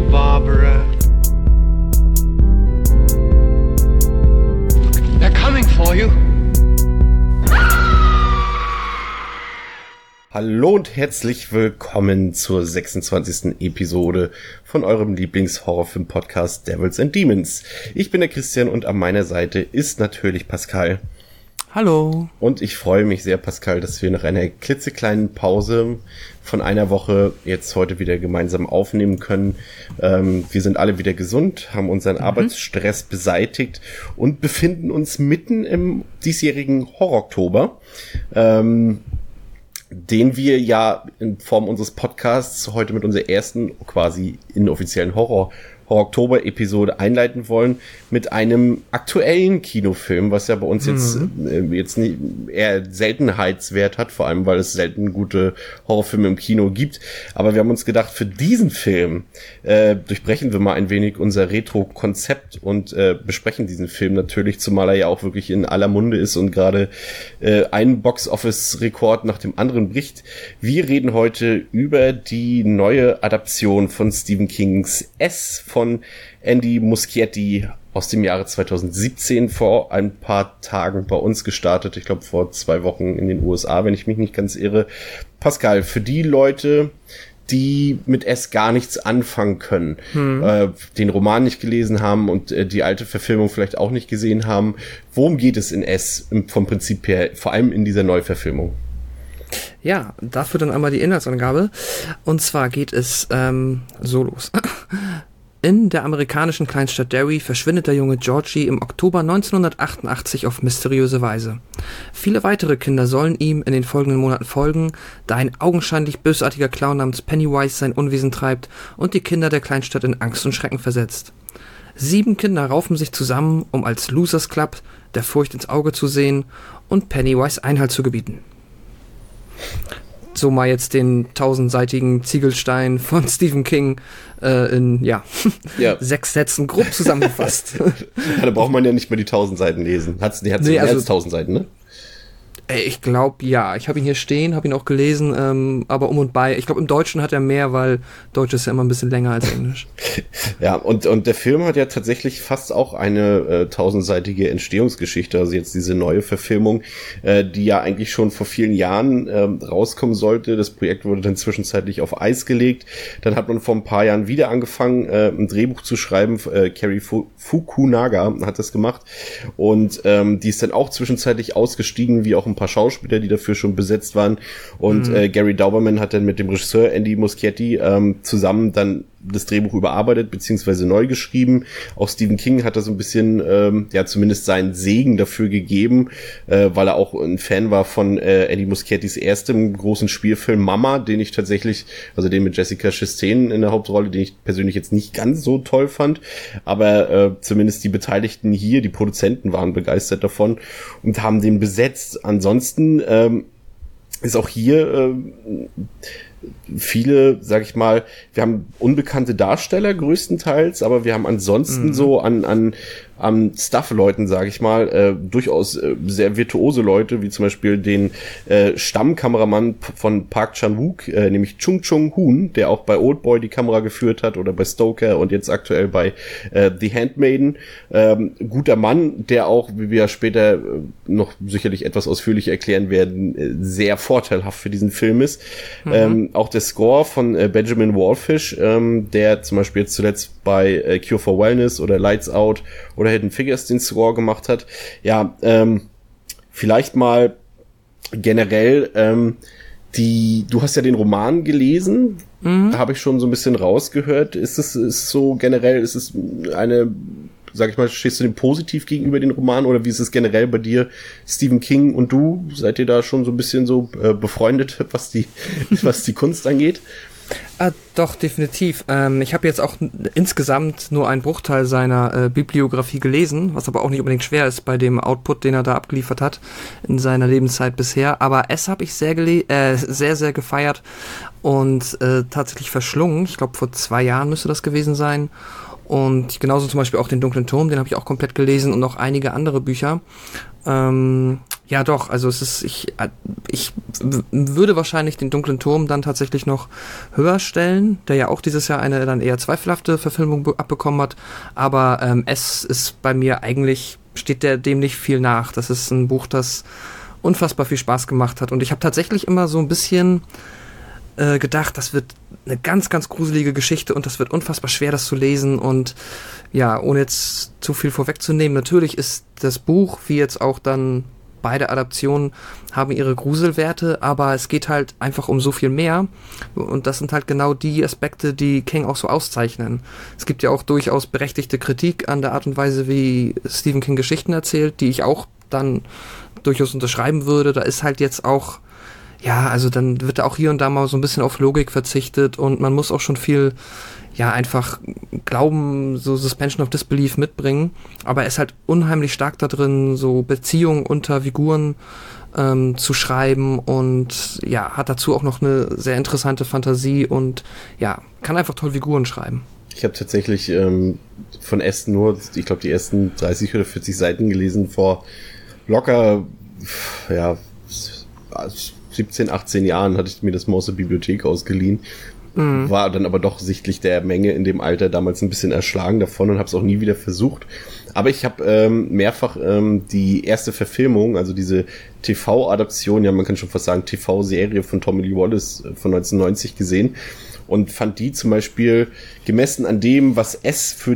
Barbara. They're coming for you. Hallo und herzlich willkommen zur 26. Episode von eurem Lieblings-Horrorfilm-Podcast Devils and Demons. Ich bin der Christian und an meiner Seite ist natürlich Pascal. Hallo. Und ich freue mich sehr, Pascal, dass wir nach einer klitzekleinen Pause von einer Woche jetzt heute wieder gemeinsam aufnehmen können. Wir sind alle wieder gesund, haben unseren Arbeitsstress beseitigt und befinden uns mitten im diesjährigen Horror-Oktober. Den wir ja in Form unseres Podcasts heute mit unserer ersten quasi inoffiziellen Horror-Oktober-Episode einleiten wollen mit einem aktuellen Kinofilm, was ja bei uns jetzt nicht, eher Seltenheitswert hat, vor allem weil es selten gute Horrorfilme im Kino gibt. Aber wir haben uns gedacht, für diesen Film durchbrechen wir mal ein wenig unser Retro-Konzept und besprechen diesen Film natürlich, zumal er ja auch wirklich in aller Munde ist und gerade einen Box-Office-Rekord nach dem anderen bricht. Wir reden heute über die neue Adaption von Stephen Kings S von Andy Muschietti aus dem Jahre 2017, vor ein paar Tagen bei uns gestartet. Ich glaube, vor 2 Wochen in den USA, wenn ich mich nicht ganz irre. Pascal, für die Leute, die mit S gar nichts anfangen können, den Roman nicht gelesen haben und die alte Verfilmung vielleicht auch nicht gesehen haben, worum geht es in S vom Prinzip her, vor allem in dieser Neuverfilmung? Ja, dafür dann einmal die Inhaltsangabe. Und zwar geht es so los. In der amerikanischen Kleinstadt Derry verschwindet der junge Georgie im Oktober 1988 auf mysteriöse Weise. Viele weitere Kinder sollen ihm in den folgenden Monaten folgen, da ein augenscheinlich bösartiger Clown namens Pennywise sein Unwesen treibt und die Kinder der Kleinstadt in Angst und Schrecken versetzt. 7 Kinder raufen sich zusammen, um als Losers Club der Furcht ins Auge zu sehen und Pennywise Einhalt zu gebieten. So mal jetzt den 1000-seitigen Ziegelstein von Stephen King in 6 Sätzen grob zusammengefasst. Ja, da braucht man ja nicht mehr die 1000 Seiten lesen. Die hat mehr als 1000 Seiten, ne? Ich glaube, ja. Ich habe ihn hier stehen, habe ihn auch gelesen, aber um und bei. Ich glaube, im Deutschen hat er mehr, weil Deutsch ist ja immer ein bisschen länger als Englisch. Ja, und der Film hat ja tatsächlich fast auch eine 1000-seitige Entstehungsgeschichte, also jetzt diese neue Verfilmung, die ja eigentlich schon vor vielen Jahren rauskommen sollte. Das Projekt wurde dann zwischenzeitlich auf Eis gelegt. Dann hat man vor ein paar Jahren wieder angefangen, ein Drehbuch zu schreiben. Cary Fukunaga hat das gemacht und die ist dann auch zwischenzeitlich ausgestiegen, wie auch ein paar Schauspieler, die dafür schon besetzt waren. Und Gary Dauberman hat dann mit dem Regisseur Andy Muschietti zusammen dann das Drehbuch überarbeitet beziehungsweise neu geschrieben. Auch Stephen King hat da so ein bisschen zumindest seinen Segen dafür gegeben, weil er auch ein Fan war von Andy Muschiettis erstem großen Spielfilm Mama, den ich tatsächlich, also den mit Jessica Chastain in der Hauptrolle, den ich persönlich jetzt nicht ganz so toll fand, aber zumindest die Beteiligten hier, die Produzenten waren begeistert davon und haben den besetzt. Ansonsten ist auch hier viele, sag ich mal, wir haben unbekannte Darsteller größtenteils, aber wir haben ansonsten so an Stuff-Leuten, sage ich mal, durchaus sehr virtuose Leute, wie zum Beispiel den Stammkameramann von Park Chan-wook, nämlich Chung Chung-hoon, der auch bei Oldboy die Kamera geführt hat oder bei Stoker und jetzt aktuell bei The Handmaiden. Guter Mann, der auch, wie wir später noch sicherlich etwas ausführlicher erklären werden, sehr vorteilhaft für diesen Film ist. Auch der Score von Benjamin Wallfish, der zum Beispiel jetzt zuletzt bei Cure for Wellness oder Lights Out oder Hidden Figures den Score gemacht hat. Ja, vielleicht mal generell, du hast ja den Roman gelesen, habe ich schon so ein bisschen rausgehört. Ist es eine, sag ich mal, stehst du dem positiv gegenüber den Roman oder wie ist es generell bei dir, Stephen King und du? Seid ihr da schon so ein bisschen so befreundet, was die Kunst angeht? Doch, definitiv. Ich habe jetzt auch insgesamt nur einen Bruchteil seiner Bibliografie gelesen, was aber auch nicht unbedingt schwer ist bei dem Output, den er da abgeliefert hat in seiner Lebenszeit bisher. Aber es habe ich sehr, sehr gefeiert und tatsächlich verschlungen. Ich glaube, vor 2 Jahren müsste das gewesen sein. Und genauso zum Beispiel auch den Dunklen Turm, den habe ich auch komplett gelesen und noch einige andere Bücher. Ja doch, also es ist, ich würde wahrscheinlich den Dunklen Turm dann tatsächlich noch höher stellen, der ja auch dieses Jahr eine dann eher zweifelhafte Verfilmung abbekommen hat, aber es ist bei mir eigentlich, steht dem nicht viel nach. Das ist ein Buch, das unfassbar viel Spaß gemacht hat und ich habe tatsächlich immer so ein bisschen gedacht, das wird eine ganz, ganz gruselige Geschichte und das wird unfassbar schwer, das zu lesen und ja, ohne jetzt zu viel vorwegzunehmen, natürlich ist das Buch, wie jetzt auch dann beide Adaptionen, haben ihre Gruselwerte, aber es geht halt einfach um so viel mehr und das sind halt genau die Aspekte, die King auch so auszeichnen. Es gibt ja auch durchaus berechtigte Kritik an der Art und Weise, wie Stephen King Geschichten erzählt, die ich auch dann durchaus unterschreiben würde. Da ist halt jetzt auch ja, also dann wird auch hier und da mal so ein bisschen auf Logik verzichtet und man muss auch schon viel, ja, einfach Glauben, so Suspension of Disbelief mitbringen, aber er ist halt unheimlich stark da drin, so Beziehungen unter Figuren zu schreiben und ja, hat dazu auch noch eine sehr interessante Fantasie und ja, kann einfach toll Figuren schreiben. Ich habe tatsächlich von Aston nur, ich glaube, die ersten 30 oder 40 Seiten gelesen vor locker, ja, 17, 18 Jahren hatte ich mir das mal aus der Bibliothek ausgeliehen. War dann aber doch sichtlich der Menge in dem Alter damals ein bisschen erschlagen davon und habe es auch nie wieder versucht. Aber ich habe mehrfach die erste Verfilmung, also diese TV-Adaption, ja man kann schon fast sagen TV-Serie von Tommy Lee Wallace von 1990 gesehen und fand die zum Beispiel gemessen an dem, was es für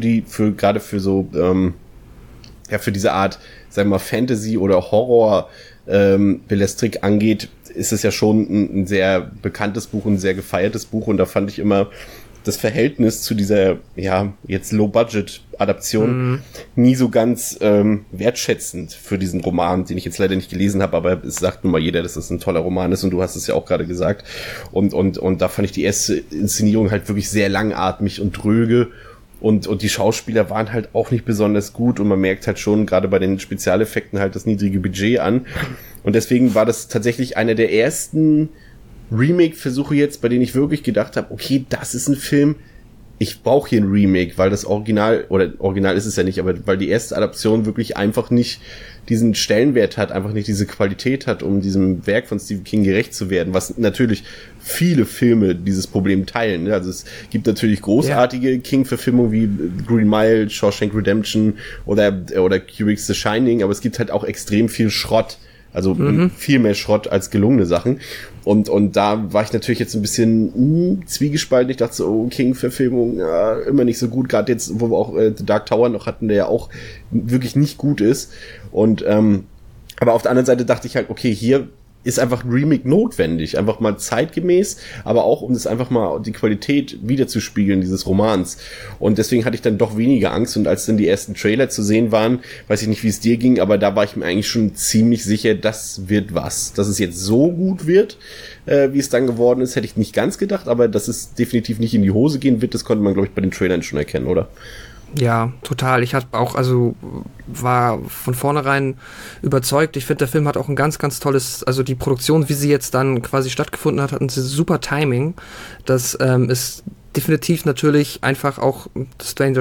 diese Art, sagen wir mal, Fantasy oder Horror Belletristik angeht, ist es ja schon ein sehr bekanntes Buch, ein sehr gefeiertes Buch und da fand ich immer das Verhältnis zu dieser, ja, jetzt Low-Budget-Adaption nie so ganz wertschätzend für diesen Roman, den ich jetzt leider nicht gelesen habe, aber es sagt nun mal jeder, dass das ein toller Roman ist und du hast es ja auch gerade gesagt und da fand ich die erste Inszenierung halt wirklich sehr langatmig und dröge und die Schauspieler waren halt auch nicht besonders gut und man merkt halt schon gerade bei den Spezialeffekten halt das niedrige Budget an und deswegen war das tatsächlich einer der ersten Remake-Versuche jetzt, bei denen ich wirklich gedacht habe, okay, das ist ein Film, ich brauche hier ein Remake, weil das Original, oder Original ist es ja nicht, aber weil die erste Adaption wirklich einfach nicht diesen Stellenwert hat, einfach nicht diese Qualität hat, um diesem Werk von Stephen King gerecht zu werden, was natürlich viele Filme dieses Problem teilen. Also es gibt natürlich großartige King-Verfilmungen wie Green Mile, Shawshank Redemption oder Kubrick's The Shining, aber es gibt halt auch extrem viel Schrott. Also viel mehr Schrott als gelungene Sachen. Und da war ich natürlich jetzt ein bisschen zwiegespalten. Ich dachte so, oh, King-Verfilmung, immer nicht so gut. Gerade jetzt, wo wir auch The Dark Tower noch hatten, der ja auch wirklich nicht gut ist. Und aber auf der anderen Seite dachte ich halt, okay, hier ist einfach ein Remake notwendig. Einfach mal zeitgemäß, aber auch, um das einfach mal die Qualität wiederzuspiegeln, dieses Romans. Und deswegen hatte ich dann doch weniger Angst. Und als dann die ersten Trailer zu sehen waren, weiß ich nicht, wie es dir ging, aber da war ich mir eigentlich schon ziemlich sicher, das wird was. Dass es jetzt so gut wird, wie es dann geworden ist, hätte ich nicht ganz gedacht. Aber dass es definitiv nicht in die Hose gehen wird, das konnte man, glaube ich, bei den Trailern schon erkennen, oder? Ja, total. Ich hatte auch, also war von vornherein überzeugt. Ich finde, der Film hat auch ein ganz, ganz tolles, also die Produktion, wie sie jetzt dann quasi stattgefunden hat ein super Timing. Das ist definitiv natürlich einfach auch Stranger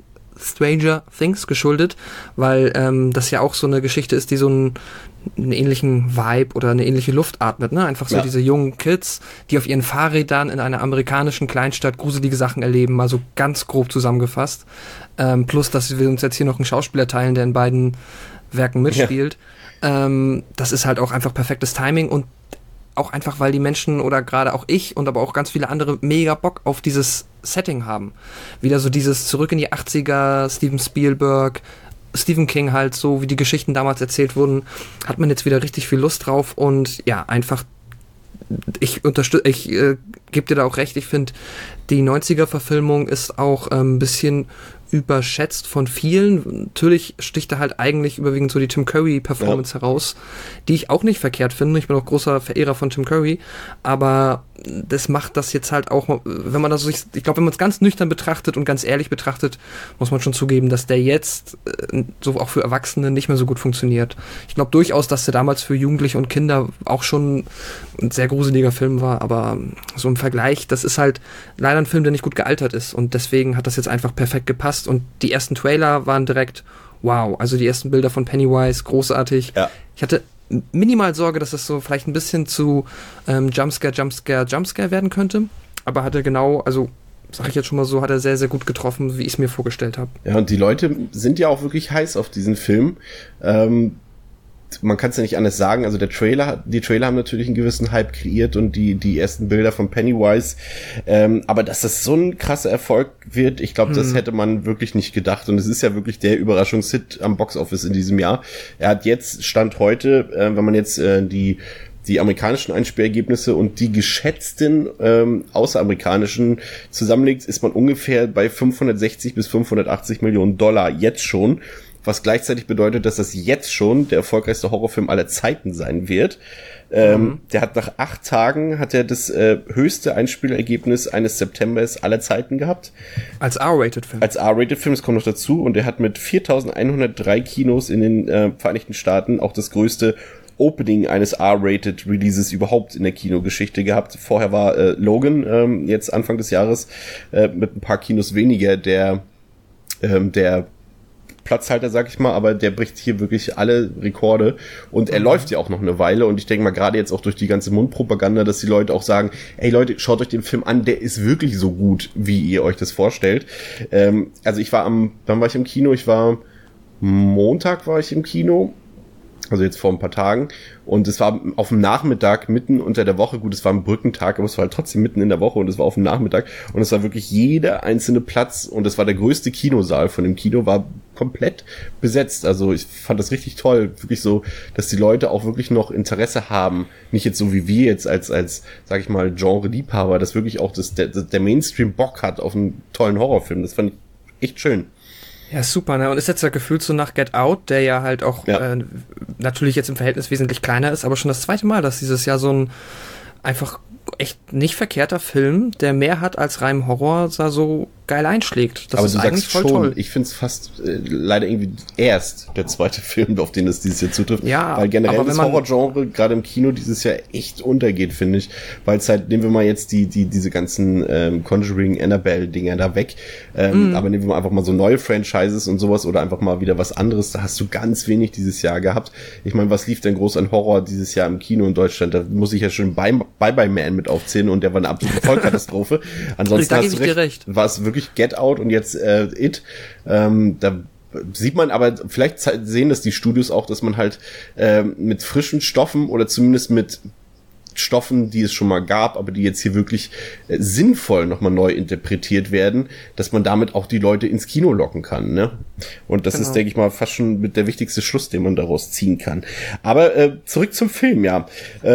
Things geschuldet, weil das ja auch so eine Geschichte ist, die so einen ähnlichen Vibe oder eine ähnliche Luft atmet, ne? Einfach so diese jungen Kids, die auf ihren Fahrrädern in einer amerikanischen Kleinstadt gruselige Sachen erleben, mal so ganz grob zusammengefasst. Plus, dass wir uns jetzt hier noch einen Schauspieler teilen, der in beiden Werken mitspielt. Ja. Das ist halt auch einfach perfektes Timing und auch einfach, weil die Menschen oder gerade auch ich und aber auch ganz viele andere mega Bock auf dieses Setting haben. Wieder so dieses zurück in die 80er, Steven Spielberg, Stephen King halt, so wie die Geschichten damals erzählt wurden, hat man jetzt wieder richtig viel Lust drauf und ja, einfach ich gebe dir da auch recht, ich finde, die 90er-Verfilmung ist auch ein bisschen überschätzt von vielen. Natürlich sticht da halt eigentlich überwiegend so die Tim Curry-Performance heraus, die ich auch nicht verkehrt finde. Ich bin auch großer Verehrer von Tim Curry, aber das macht das jetzt halt auch, wenn man das so, ich glaube, wenn man es ganz nüchtern betrachtet und ganz ehrlich betrachtet, muss man schon zugeben, dass der jetzt so auch für Erwachsene nicht mehr so gut funktioniert. Ich glaube durchaus, dass der damals für Jugendliche und Kinder auch schon ein sehr gruseliger Film war, aber so im Vergleich, das ist halt leider ein Film, der nicht gut gealtert ist und deswegen hat das jetzt einfach perfekt gepasst und die ersten Trailer waren direkt wow, also die ersten Bilder von Pennywise, großartig. Ja. Ich hatte minimal Sorge, dass das so vielleicht ein bisschen zu Jumpscare werden könnte. Aber hat er genau, also sag ich jetzt schon mal so, hat er sehr, sehr gut getroffen, wie ich es mir vorgestellt habe. Ja, und die Leute sind ja auch wirklich heiß auf diesen Film. Man kann es ja nicht anders sagen, also die Trailer haben natürlich einen gewissen Hype kreiert und die ersten Bilder von Pennywise, aber dass das so ein krasser Erfolg wird, ich glaube, das hätte man wirklich nicht gedacht und es ist ja wirklich der Überraschungshit am Boxoffice in diesem Jahr. Er hat jetzt, Stand heute, wenn man jetzt die amerikanischen Einspielergebnisse und die geschätzten außeramerikanischen zusammenlegt, ist man ungefähr bei 560 bis 580 Millionen Dollar jetzt schon, was gleichzeitig bedeutet, dass das jetzt schon der erfolgreichste Horrorfilm aller Zeiten sein wird. Der hat nach 8 Tagen das höchste Einspielergebnis eines Septembers aller Zeiten gehabt. Als R-Rated-Film. Als R-Rated-Film, das kommt noch dazu. Und er hat mit 4.103 Kinos in den Vereinigten Staaten auch das größte Opening eines R-Rated-Releases überhaupt in der Kinogeschichte gehabt. Vorher war Logan jetzt Anfang des Jahres mit ein paar Kinos weniger der Platzhalter, sag ich mal, aber der bricht hier wirklich alle Rekorde und er läuft ja auch noch eine Weile und ich denke mal gerade jetzt auch durch die ganze Mundpropaganda, dass die Leute auch sagen, ey Leute, schaut euch den Film an, der ist wirklich so gut, wie ihr euch das vorstellt. Also wann war ich im Kino? Montag war ich im Kino. Also jetzt vor ein paar Tagen. Und es war auf dem Nachmittag, mitten unter der Woche. Gut, es war ein Brückentag, aber es war halt trotzdem mitten in der Woche und es war auf dem Nachmittag. Und es war wirklich jeder einzelne Platz. Und es war der größte Kinosaal von dem Kino, war komplett besetzt. Also ich fand das richtig toll. Wirklich so, dass die Leute auch wirklich noch Interesse haben. Nicht jetzt so wie wir jetzt als sag ich mal, Genre-Liebhaber, dass wirklich auch der Mainstream Bock hat auf einen tollen Horrorfilm. Das fand ich echt schön. Ja, super, ne? Und ist jetzt ja gefühlt so nach Get Out, der ja halt auch natürlich jetzt im Verhältnis wesentlich kleiner ist, aber schon das zweite Mal, dass dieses Jahr so ein einfach echt nicht verkehrter Film, der mehr hat als rein Horror, so geil einschlägt. Das aber ist du eigentlich sagst voll schon, toll. Ich finde es fast leider irgendwie erst der zweite Film, auf den es dieses Jahr zutrifft. Ja, weil generell aber das Horrorgenre gerade im Kino dieses Jahr echt untergeht, finde ich. Weil es halt, nehmen wir mal jetzt diese ganzen Conjuring, Annabelle-Dinger da weg. Aber nehmen wir mal einfach mal so neue Franchises und sowas oder einfach mal wieder was anderes. Da hast du ganz wenig dieses Jahr gehabt. Ich meine, was lief denn groß an Horror dieses Jahr im Kino in Deutschland? Da muss ich ja schon Bye Bye Man mit aufzählen und der war eine absolute Vollkatastrophe. Ansonsten da hast du recht. War es wirklich Get Out und jetzt It. Da sieht man aber, vielleicht sehen das die Studios auch, dass man halt mit frischen Stoffen oder zumindest mit Stoffen, die es schon mal gab, aber die jetzt hier wirklich sinnvoll nochmal neu interpretiert werden, dass man damit auch die Leute ins Kino locken kann, ne? Und das ist, denke ich mal, fast schon mit der wichtigste Schluss, den man daraus ziehen kann. Aber zurück zum Film, ja.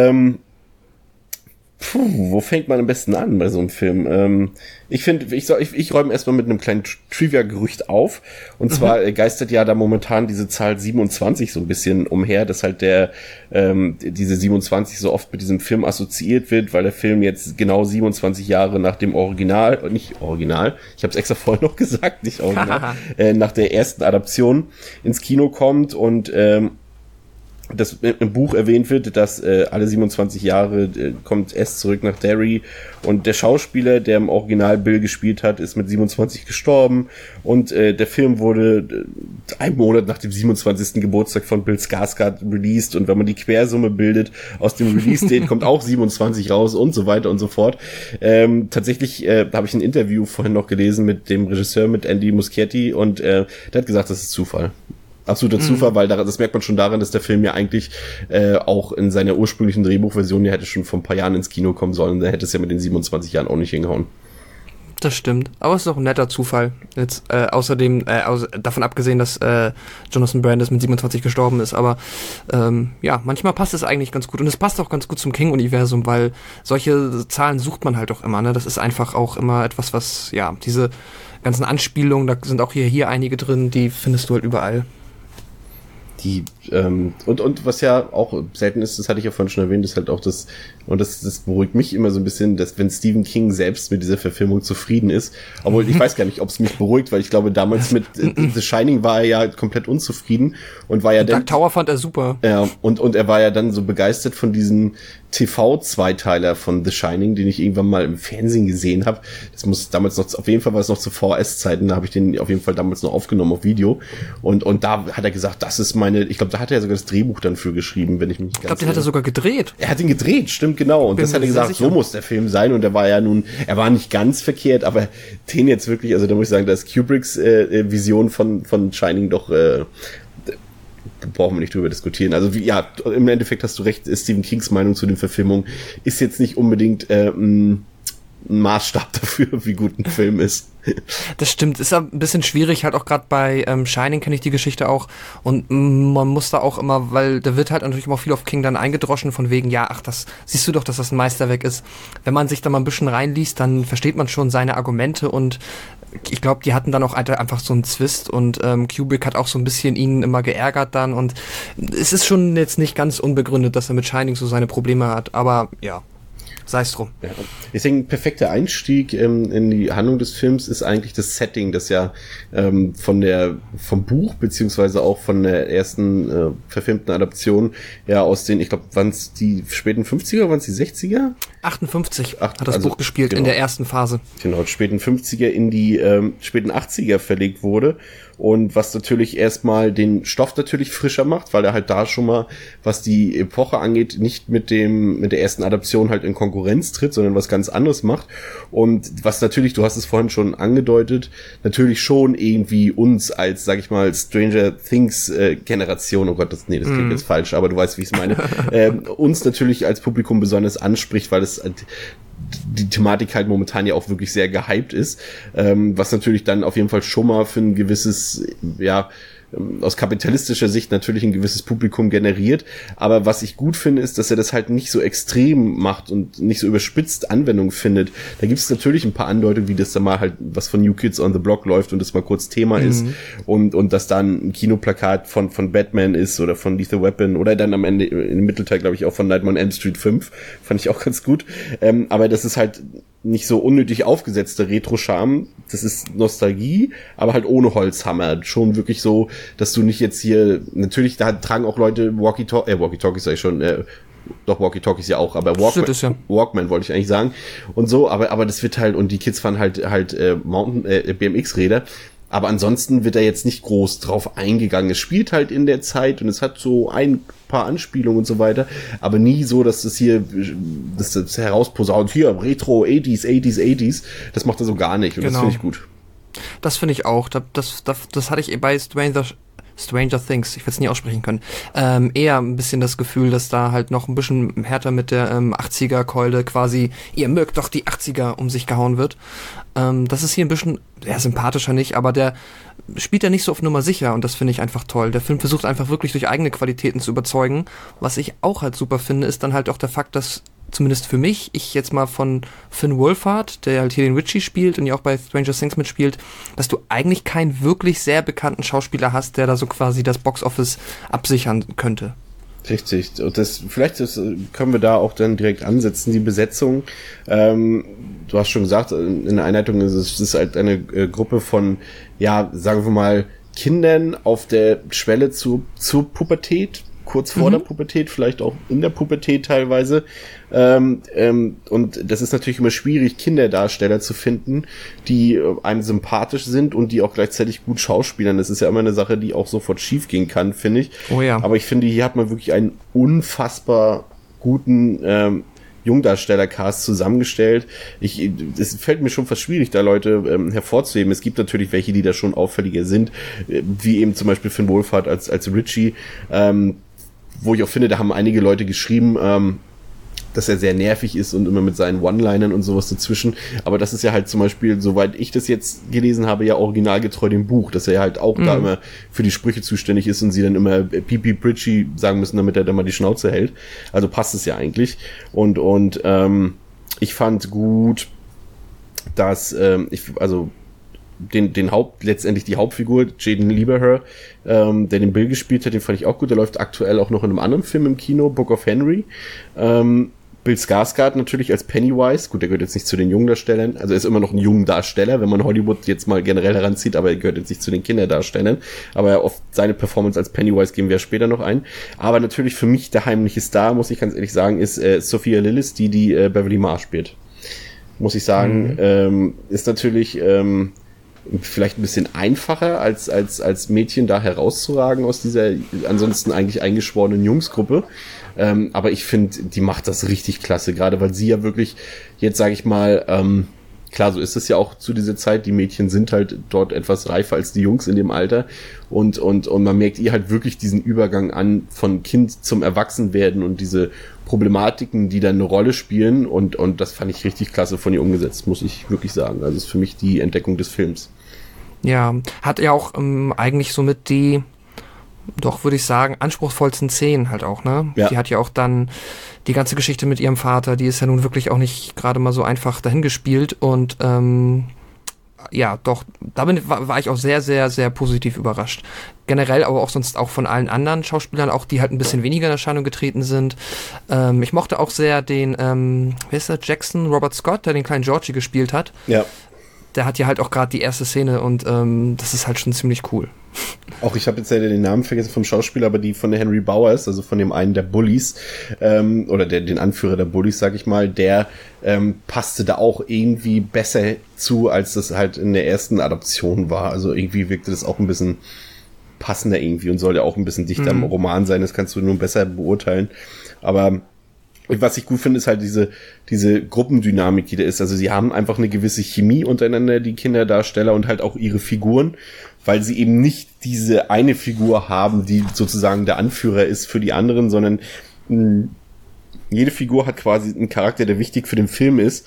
Wo fängt man am besten an bei so einem Film? Ich finde, ich räume erstmal mit einem kleinen Trivia-Gerücht auf. Und zwar geistert ja da momentan diese Zahl 27 so ein bisschen umher, dass halt diese 27 so oft mit diesem Film assoziiert wird, weil der Film jetzt genau 27 Jahre nach dem nicht Original, ich habe es extra vorher noch gesagt, nicht Original, nach der ersten Adaption ins Kino kommt und das im Buch erwähnt wird, dass alle 27 Jahre kommt S zurück nach Derry und der Schauspieler, der im Original Bill gespielt hat, ist mit 27 gestorben und der Film wurde 1 Monat nach dem 27. Geburtstag von Bill Skarsgård released und wenn man die Quersumme bildet aus dem Release-Date kommt auch 27 raus und so weiter und so fort. Tatsächlich habe ich ein Interview vorhin noch gelesen mit dem Regisseur, mit Andy Muschietti und der hat gesagt, das ist Zufall. Absoluter Zufall, weil das merkt man schon daran, dass der Film ja eigentlich auch in seiner ursprünglichen Drehbuchversion, der hätte schon vor ein paar Jahren ins Kino kommen sollen, der hätte es ja mit den 27 Jahren auch nicht hingehauen. Das stimmt, aber es ist doch ein netter Zufall. Jetzt außerdem, davon abgesehen, dass Jonathan Brandis mit 27 gestorben ist, aber ja, manchmal passt es eigentlich ganz gut und es passt auch ganz gut zum King-Universum, weil solche Zahlen sucht man halt auch immer, ne? Das ist einfach auch immer etwas, was, ja, diese ganzen Anspielungen, da sind auch hier einige drin, die findest du halt überall. Und was ja auch selten ist, das hatte ich ja vorhin schon erwähnt, ist halt auch das beruhigt mich immer so ein bisschen, dass wenn Stephen King selbst mit dieser Verfilmung zufrieden ist, obwohl ich weiß gar nicht, ob es mich beruhigt, weil ich glaube, damals mit The Shining war er ja komplett unzufrieden und war ja dann... Dark Tower fand er super. Ja, und er war ja dann so begeistert von diesem TV-Zweiteiler von The Shining, den ich irgendwann mal im Fernsehen gesehen habe. Das muss damals noch, auf jeden Fall war es noch zu VHS-Zeiten, da habe ich den auf jeden Fall damals noch aufgenommen auf Video und da hat er gesagt, das ist mein ich glaube, da hat er sogar das Drehbuch dann für geschrieben, wenn ich mich nicht ganz Ich glaube, den hat er sogar gedreht. Er hat ihn gedreht, stimmt, genau. Und das hat er gesagt, so muss der Film sein. Und er war nicht ganz verkehrt, aber den jetzt wirklich, also da muss ich sagen, da ist Kubricks Vision von Shining doch, brauchen wir nicht drüber diskutieren. Also im Endeffekt hast du recht, Stephen Kings Meinung zu den Verfilmungen ist jetzt nicht unbedingt ein Maßstab dafür, wie gut ein Film ist. Das stimmt, ist ein bisschen schwierig, halt auch gerade bei Shining kenne ich die Geschichte auch und man muss da auch immer, weil da wird halt natürlich immer viel auf King dann eingedroschen von wegen, das siehst du doch, dass das ein Meisterwerk ist. Wenn man sich da mal ein bisschen reinliest, dann versteht man schon seine Argumente und ich glaube, die hatten dann auch einfach so einen Zwist und Kubrick hat auch so ein bisschen ihn immer geärgert dann und es ist schon jetzt nicht ganz unbegründet, dass er mit Shining so seine Probleme hat, aber ja. Sei es drum. Ja. Ich denke, ein perfekter Einstieg in die Handlung des Films ist eigentlich das Setting, das ja vom Buch beziehungsweise auch von der ersten verfilmten Adaption ja aus den, ich glaube, waren es die späten 50er, waren es die 60er? 58 hat das Buch gespielt, genau, in der ersten Phase. Genau, späten 50er in die späten 80er verlegt wurde. Und was natürlich erstmal den Stoff natürlich frischer macht, weil er halt da schon mal, was die Epoche angeht, nicht mit der ersten Adaption halt in Konkurrenz tritt, sondern was ganz anderes macht. Und was natürlich, du hast es vorhin schon angedeutet, natürlich schon irgendwie uns als, sag ich mal, Stranger Things Generation, oh Gott, das klingt jetzt falsch, aber du weißt, wie ich es meine, uns natürlich als Publikum besonders anspricht, weil es die Thematik halt momentan ja auch wirklich sehr gehypt ist, was natürlich dann auf jeden Fall schon mal für ein gewisses, aus kapitalistischer Sicht natürlich ein gewisses Publikum generiert, aber was ich gut finde, ist, dass er das halt nicht so extrem macht und nicht so überspitzt Anwendung findet. Da gibt es natürlich ein paar Andeutungen, wie das da mal halt was von New Kids on the Block läuft und das mal kurz Thema ist und dass dann ein Kinoplakat von Batman ist oder von Lethal Weapon oder dann am Ende im Mittelteil, glaube ich, auch von Nightmare on Elm Street 5. Fand ich auch ganz gut. Aber das ist halt nicht so unnötig aufgesetzter Retro-Charme. Das ist Nostalgie, aber halt ohne Holzhammer. Schon wirklich so, dass du nicht jetzt hier, natürlich, da tragen auch Leute Walkie-Talkies sag ich schon, doch Walkie-Talkies ja auch, aber Walkman wollte ich eigentlich sagen. Und so, aber das wird halt, und die Kids fahren halt BMX-Räder. Aber ansonsten wird er jetzt nicht groß drauf eingegangen. Es spielt halt in der Zeit und es hat so ein paar Anspielungen und so weiter, aber nie so, dass das herausposaunt, hier, Retro, 80s, das macht er so gar nicht und Das finde ich gut. Das finde ich auch. Das hatte ich bei Stranger Things, ich werde es nie aussprechen können, eher ein bisschen das Gefühl, dass da halt noch ein bisschen härter mit der 80er-Keule quasi, ihr mögt doch die 80er, um sich gehauen wird. Das ist hier ein bisschen, sympathischer nicht, aber der spielt ja nicht so auf Nummer sicher und das finde ich einfach toll. Der Film versucht einfach wirklich durch eigene Qualitäten zu überzeugen. Was ich auch halt super finde, ist dann halt auch der Fakt, dass zumindest für mich, ich jetzt mal von Finn Wolfhard, der halt hier den Richie spielt und ja auch bei Stranger Things mitspielt, dass du eigentlich keinen wirklich sehr bekannten Schauspieler hast, der da so quasi das Boxoffice absichern könnte. Richtig. Und vielleicht können wir da auch dann direkt ansetzen, die Besetzung. Du hast schon gesagt, in der Einleitung ist es halt eine Gruppe von, sagen wir mal, Kindern auf der Schwelle zur Pubertät, kurz vor der Pubertät, vielleicht auch in der Pubertät teilweise. Und das ist natürlich immer schwierig, Kinderdarsteller zu finden, die einem sympathisch sind und die auch gleichzeitig gut schauspielern. Das ist ja immer eine Sache, die auch sofort schief gehen kann, finde ich. Oh ja. Aber ich finde, hier hat man wirklich einen unfassbar guten Jungdarsteller-Cast zusammengestellt. Es fällt mir schon fast schwierig, da Leute hervorzuheben. Es gibt natürlich welche, die da schon auffälliger sind, wie eben zum Beispiel Finn Wolfhard als Richie, wo ich auch finde, da haben einige Leute geschrieben, dass er sehr nervig ist und immer mit seinen One-Linern und sowas dazwischen. Aber das ist ja halt zum Beispiel, soweit ich das jetzt gelesen habe, ja originalgetreu dem Buch, dass er halt auch da immer für die Sprüche zuständig ist und sie dann immer Pipi Pritchie sagen müssen, damit er dann mal die Schnauze hält. Also passt es ja eigentlich. Und ich fand gut, dass letztendlich die Hauptfigur, Jaden Lieberher, der den Bill gespielt hat, den fand ich auch gut. Der läuft aktuell auch noch in einem anderen Film im Kino, Book of Henry. Bill Skarsgård natürlich als Pennywise. Gut, der gehört jetzt nicht zu den Jungdarstellern. Also er ist immer noch ein Jungdarsteller, wenn man Hollywood jetzt mal generell heranzieht, aber er gehört jetzt nicht zu den Kinderdarstellern. Aber auf seine Performance als Pennywise gehen wir später noch ein. Aber natürlich für mich der heimliche Star, muss ich ganz ehrlich sagen, ist Sophia Lillis, die Beverly Marsh spielt. Muss ich sagen, ist natürlich vielleicht ein bisschen einfacher als Mädchen da herauszuragen aus dieser ansonsten eigentlich eingeschworenen Jungsgruppe. Aber ich finde, die macht das richtig klasse, gerade weil sie ja wirklich jetzt, sage ich mal, klar, so ist es ja auch zu dieser Zeit, die Mädchen sind halt dort etwas reifer als die Jungs in dem Alter und man merkt ihr halt wirklich diesen Übergang an von Kind zum Erwachsenwerden und diese Problematiken, die dann eine Rolle spielen und das fand ich richtig klasse von ihr umgesetzt, muss ich wirklich sagen. Also ist für mich die Entdeckung des Films. Ja, hat ja auch eigentlich somit die, doch würde ich sagen, anspruchsvollsten Szenen halt auch, ne? Ja. Die hat ja auch dann die ganze Geschichte mit ihrem Vater, die ist ja nun wirklich auch nicht gerade mal so einfach dahingespielt und ja, doch, da war ich auch sehr, sehr, sehr positiv überrascht. Generell aber auch sonst auch von allen anderen Schauspielern, auch die halt ein bisschen weniger in Erscheinung getreten sind. Ich mochte auch sehr den, wer ist der, Robert Scott, der den kleinen Georgie gespielt hat. Ja. Der hat ja halt auch gerade die erste Szene und das ist halt schon ziemlich cool. Auch ich habe jetzt leider den Namen vergessen vom Schauspieler, aber die von der Henry Bowers, also von dem einen der Bullies, oder den Anführer der Bullies, sag ich mal, der passte da auch irgendwie besser zu, als das halt in der ersten Adaption war. Also irgendwie wirkte das auch ein bisschen passender irgendwie und soll ja auch ein bisschen dichter am Roman sein, das kannst du nur besser beurteilen. Aber was ich gut finde, ist halt diese Gruppendynamik, die da ist. Also sie haben einfach eine gewisse Chemie untereinander, die Kinderdarsteller und halt auch ihre Figuren, weil sie eben nicht diese eine Figur haben, die sozusagen der Anführer ist für die anderen, sondern jede Figur hat quasi einen Charakter, der wichtig für den Film ist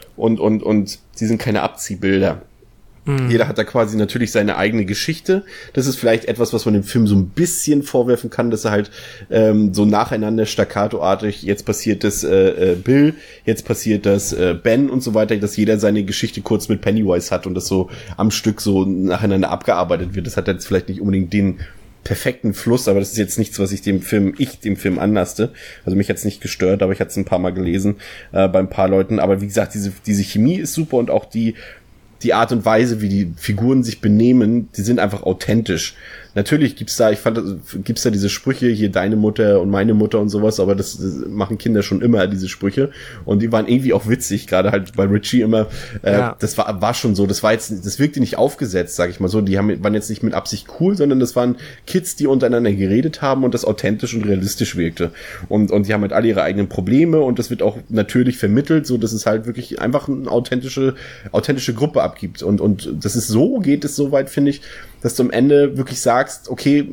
und sie sind keine Abziehbilder. Jeder hat da quasi natürlich seine eigene Geschichte. Das ist vielleicht etwas, was man dem Film so ein bisschen vorwerfen kann, dass er halt so nacheinander staccatoartig, jetzt passiert das Bill, jetzt passiert das Ben und so weiter, dass jeder seine Geschichte kurz mit Pennywise hat und das so am Stück so nacheinander abgearbeitet wird. Das hat jetzt vielleicht nicht unbedingt den perfekten Fluss, aber das ist jetzt nichts, was ich dem Film anlasste. Also mich hat's nicht gestört, aber ich hatte es ein paar Mal gelesen bei ein paar Leuten. Aber wie gesagt, diese Chemie ist super und auch die Art und Weise, wie die Figuren sich benehmen, die sind einfach authentisch. Natürlich gibt's da diese Sprüche, hier deine Mutter und meine Mutter und sowas, aber das machen Kinder schon immer, diese Sprüche. Und die waren irgendwie auch witzig, gerade halt bei Richie immer. Das war schon so, das wirkte nicht aufgesetzt, sag ich mal so. Die waren jetzt nicht mit Absicht cool, sondern das waren Kids, die untereinander geredet haben und das authentisch und realistisch wirkte. Und die haben halt alle ihre eigenen Probleme und das wird auch natürlich vermittelt, so dass es halt wirklich einfach eine authentische Gruppe abgibt. Und das ist so, geht es so weit, finde ich, dass du am Ende wirklich sagst, okay,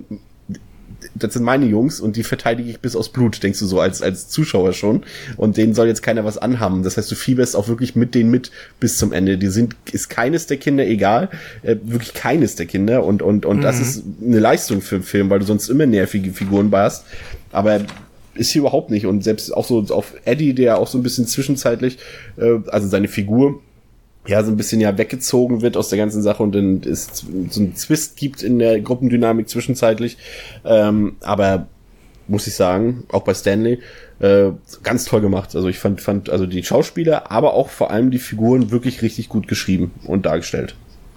das sind meine Jungs und die verteidige ich bis aufs Blut, denkst du so als Zuschauer schon. Und denen soll jetzt keiner was anhaben. Das heißt, du fieberst auch wirklich mit denen mit bis zum Ende. Ist keines der Kinder egal, wirklich keines der Kinder. Und das ist eine Leistung für einen Film, weil du sonst immer nervige Figuren bei hast. Aber ist hier überhaupt nicht. Und selbst auch so auf Eddie, der auch so ein bisschen zwischenzeitlich, also seine Figur, ja, so ein bisschen ja weggezogen wird aus der ganzen Sache und dann es so einen Twist gibt in der Gruppendynamik zwischenzeitlich. Aber muss ich sagen, auch bei Stanley, ganz toll gemacht. Also ich fand also die Schauspieler, aber auch vor allem die Figuren wirklich richtig gut geschrieben und dargestellt.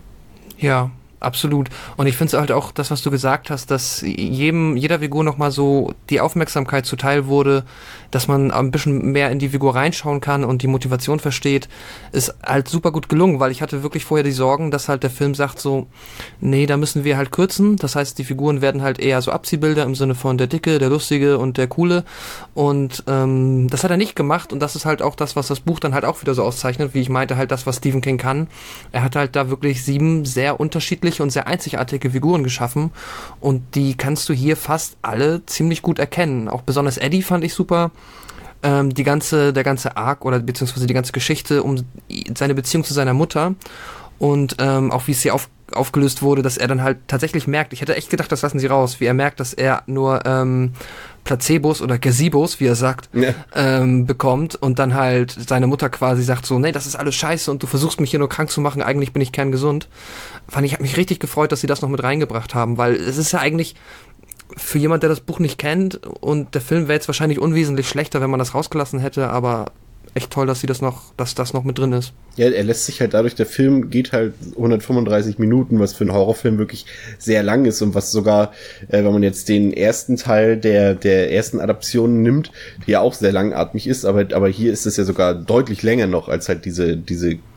Ja, absolut. Und ich finde es halt auch das, was du gesagt hast, dass jeder Figur nochmal so die Aufmerksamkeit zuteil wurde, dass man ein bisschen mehr in die Figur reinschauen kann und die Motivation versteht, ist halt super gut gelungen, weil ich hatte wirklich vorher die Sorgen, dass halt der Film sagt so, nee, da müssen wir halt kürzen. Das heißt, die Figuren werden halt eher so Abziehbilder im Sinne von der Dicke, der Lustige und der Coole. Und das hat er nicht gemacht und das ist halt auch das, was das Buch dann halt auch wieder so auszeichnet, wie ich meinte, halt das, was Stephen King kann. Er hat halt da wirklich 7 sehr unterschiedliche und sehr einzigartige Figuren geschaffen und die kannst du hier fast alle ziemlich gut erkennen. Auch besonders Eddie fand ich super. Der ganze Arc oder beziehungsweise die ganze Geschichte um seine Beziehung zu seiner Mutter und auch wie es hier aufgelöst wurde, dass er dann halt tatsächlich merkt, ich hätte echt gedacht, das lassen sie raus, wie er merkt, dass er nur Placebos oder Gazebos, wie er sagt, bekommt und dann halt seine Mutter quasi sagt so, nee, das ist alles scheiße und du versuchst mich hier nur krank zu machen, eigentlich bin ich kerngesund. Ich habe mich richtig gefreut, dass sie das noch mit reingebracht haben, weil es ist ja eigentlich für jemand, der das Buch nicht kennt und der Film wäre jetzt wahrscheinlich unwesentlich schlechter, wenn man das rausgelassen hätte, aber echt toll, dass das noch mit drin ist. Ja, er lässt sich halt dadurch, der Film geht halt 135 Minuten, was für einen Horrorfilm wirklich sehr lang ist und was sogar, wenn man jetzt den ersten Teil der ersten Adaption nimmt, die ja auch sehr langatmig ist, aber hier ist es ja sogar deutlich länger noch als halt diese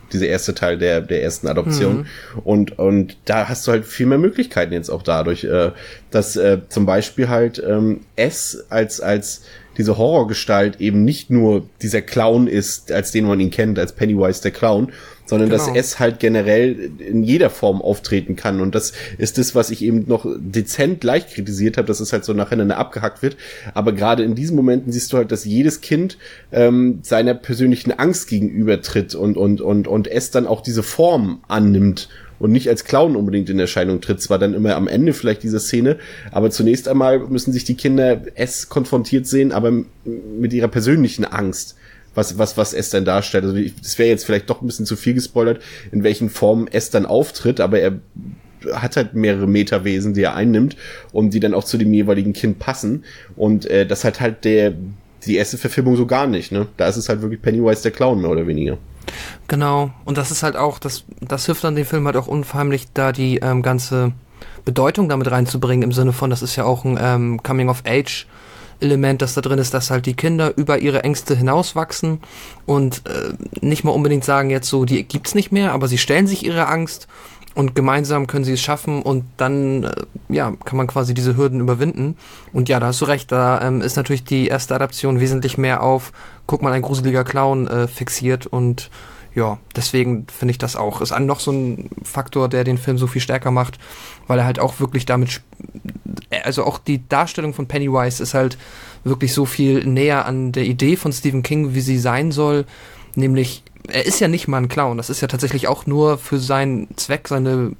dieser erste Teil der ersten Adoption. Und da hast du halt viel mehr Möglichkeiten jetzt auch dadurch, dass zum Beispiel halt S als diese Horrorgestalt eben nicht nur dieser Clown ist, als den man ihn kennt, als Pennywise der Clown, sondern dass es halt generell in jeder Form auftreten kann. Und das ist das, was ich eben noch dezent leicht kritisiert habe, dass es halt so nacheinander abgehackt wird. Aber gerade in diesen Momenten siehst du halt, dass jedes Kind seiner persönlichen Angst gegenübertritt und es dann auch diese Form annimmt und nicht als Clown unbedingt in Erscheinung tritt. Zwar dann immer am Ende vielleicht dieser Szene, aber zunächst einmal müssen sich die Kinder es konfrontiert sehen, aber mit ihrer persönlichen Angst, was es dann darstellt. Also das wäre jetzt vielleicht doch ein bisschen zu viel gespoilert, in welchen Formen es dann auftritt, aber er hat halt mehrere Metawesen, die er einnimmt und die dann auch zu dem jeweiligen Kind passen. Und das hat halt die erste Verfilmung so gar nicht, ne? Da ist es halt wirklich Pennywise der Clown, mehr oder weniger. Genau, und das ist halt auch, das hilft dann dem Film halt auch unheimlich, da die ganze Bedeutung damit reinzubringen, im Sinne von, das ist ja auch ein Coming-of-Age-Element, das da drin ist, dass halt die Kinder über ihre Ängste hinauswachsen und nicht mal unbedingt sagen jetzt so, die gibt's nicht mehr, aber sie stellen sich ihre Angst und gemeinsam können sie es schaffen und dann kann man quasi diese Hürden überwinden. Und ja, da hast du recht, da ist natürlich die erste Adaption wesentlich mehr auf, guck mal, ein gruseliger Clown fixiert und ja, deswegen finde ich das auch. Ist noch so ein Faktor, der den Film so viel stärker macht, weil er halt auch wirklich damit, also auch die Darstellung von Pennywise ist halt wirklich so viel näher an der Idee von Stephen King, wie sie sein soll, nämlich er ist ja nicht mal ein Clown, das ist ja tatsächlich auch nur für seinen Zweck, seine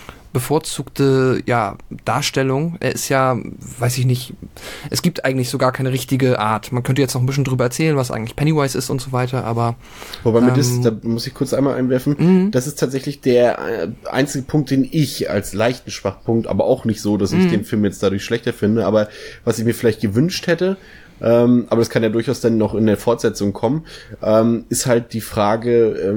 bevorzugte Darstellung. Er ist ja, weiß ich nicht, es gibt eigentlich so gar keine richtige Art. Man könnte jetzt noch ein bisschen drüber erzählen, was eigentlich Pennywise ist und so weiter, aber wobei mir da muss ich kurz einmal einwerfen, das ist tatsächlich der einzige Punkt, den ich als leichten Schwachpunkt, aber auch nicht so, dass ich den Film jetzt dadurch schlechter finde, aber was ich mir vielleicht gewünscht hätte, aber das kann ja durchaus dann noch in der Fortsetzung kommen, ist halt die Frage,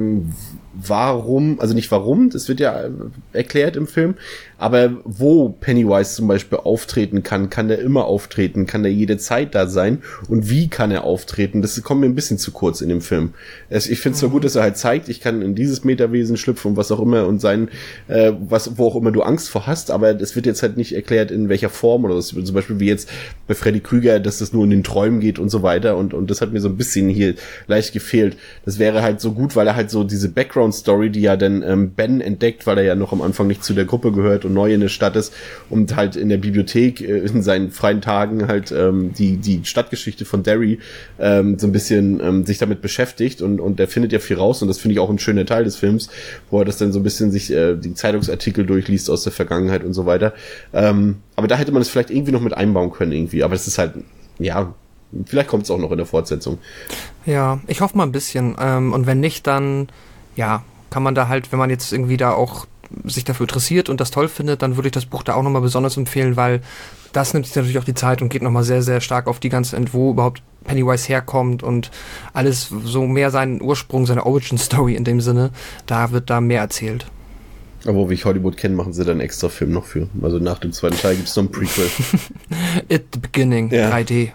warum, also nicht warum, das wird ja erklärt im Film, aber wo Pennywise zum Beispiel auftreten kann der immer auftreten, kann der jede Zeit da sein und wie kann er auftreten, das kommt mir ein bisschen zu kurz in dem Film. Ich finde es zwar gut, dass er halt zeigt, ich kann in dieses Metawesen schlüpfen und was auch immer und sein, wo auch immer du Angst vor hast, aber das wird jetzt halt nicht erklärt, in welcher Form oder was, zum Beispiel wie jetzt bei Freddy Krüger, dass das nur in den Träumen geht und so weiter und das hat mir so ein bisschen hier leicht gefehlt. Das wäre halt so gut, weil er halt so diese Background-Story, die ja dann Ben entdeckt, weil er ja noch am Anfang nicht zu der Gruppe gehört und neu in der Stadt ist und halt in der Bibliothek in seinen freien Tagen halt die Stadtgeschichte von Derry so ein bisschen sich damit beschäftigt und der findet ja viel raus und das finde ich auch ein schöner Teil des Films, wo er das dann so ein bisschen sich die Zeitungsartikel durchliest aus der Vergangenheit und so weiter. Aber da hätte man es vielleicht irgendwie noch mit einbauen können irgendwie, aber es ist halt, ja, vielleicht kommt es auch noch in der Fortsetzung. Ja, ich hoffe mal ein bisschen und wenn nicht, dann kann man da halt, wenn man jetzt irgendwie da auch sich dafür interessiert und das toll findet, dann würde ich das Buch da auch nochmal besonders empfehlen, weil das nimmt sich natürlich auch die Zeit und geht nochmal sehr, sehr stark auf die ganze, wo überhaupt Pennywise herkommt und alles so mehr seinen Ursprung, seine Origin-Story in dem Sinne, da wird da mehr erzählt. Aber wie ich Hollywood kenne, machen sie dann einen extra Film noch für. Also nach dem zweiten Teil gibt es noch ein Prequel. At the Beginning, 3D.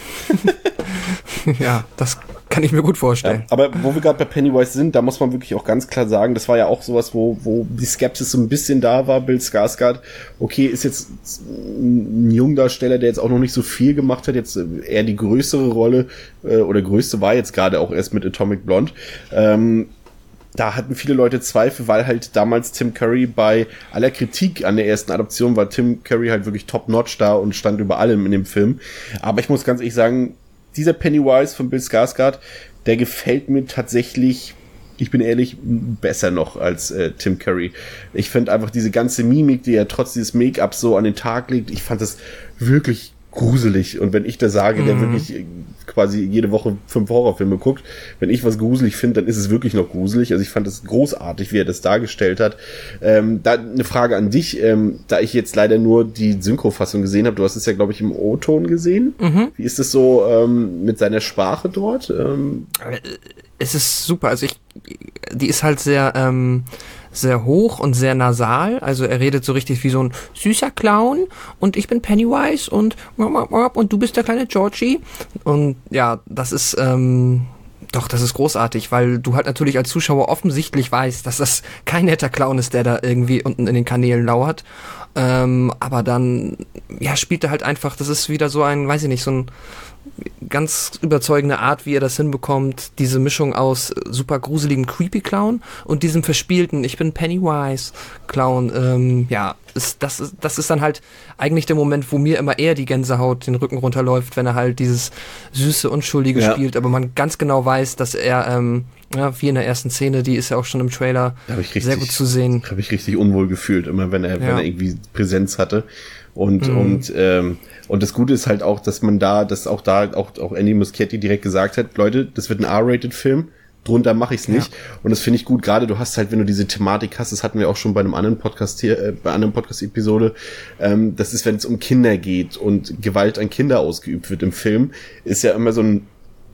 Ja, das kann ich mir gut vorstellen. Ja, aber wo wir gerade bei Pennywise sind, da muss man wirklich auch ganz klar sagen, das war ja auch sowas, wo die Skepsis so ein bisschen da war. Bill Skarsgård, okay, ist jetzt ein Jungdarsteller, der jetzt auch noch nicht so viel gemacht hat, jetzt eher die größere Rolle, oder größte war jetzt gerade auch erst mit Atomic Blonde. Da hatten viele Leute Zweifel, weil halt damals Tim Curry bei aller Kritik an der ersten Adaption war Tim Curry halt wirklich top-notch da und stand über allem in dem Film. Aber ich muss ganz ehrlich sagen, dieser Pennywise von Bill Skarsgård, der gefällt mir tatsächlich, ich bin ehrlich, besser noch als Tim Curry. Ich finde einfach diese ganze Mimik, die er trotz dieses Make-ups so an den Tag legt, ich fand das wirklich gruselig. Und wenn ich da sage, der wirklich quasi jede Woche 5 Horrorfilme guckt, wenn ich was gruselig finde, dann ist es wirklich noch gruselig. Also ich fand es großartig, wie er das dargestellt hat. Da eine Frage an dich, da ich jetzt leider nur die Synchrofassung gesehen habe, du hast es ja, glaube ich, im O-Ton gesehen. Wie ist es so mit seiner Sprache dort? Es ist super, also die ist halt sehr sehr hoch und sehr nasal, also er redet so richtig wie so ein süßer Clown und ich bin Pennywise und du bist der kleine Georgie und ja, das ist Doch, das ist großartig, weil du halt natürlich als Zuschauer offensichtlich weißt, dass das kein netter Clown ist, der da irgendwie unten in den Kanälen lauert. Aber dann, ja, spielt er halt einfach, das ist wieder so ein, weiß ich nicht, so ein ganz überzeugende Art, wie er das hinbekommt, diese Mischung aus super gruseligen Creepy-Clown und diesem verspielten, ich bin Pennywise-Clown, das ist dann halt eigentlich der Moment, wo mir immer eher die Gänsehaut den Rücken runterläuft, wenn er halt dieses süße, Unschuldige spielt, aber man ganz genau weiß, dass er, wie in der ersten Szene, die ist ja auch schon im Trailer sehr gut zu sehen. Habe ich richtig unwohl gefühlt, immer wenn er irgendwie Präsenz hatte. Und das Gute ist halt auch, dass auch Andy Muschietti direkt gesagt hat, Leute, das wird ein R-Rated-Film, drunter mache ich's nicht. Und das finde ich gut, gerade du hast halt, wenn du diese Thematik hast, das hatten wir auch schon bei einem anderen Podcast hier, bei einer anderen Podcast-Episode, das ist, wenn es um Kinder geht und Gewalt an Kinder ausgeübt wird im Film, ist ja immer so ein,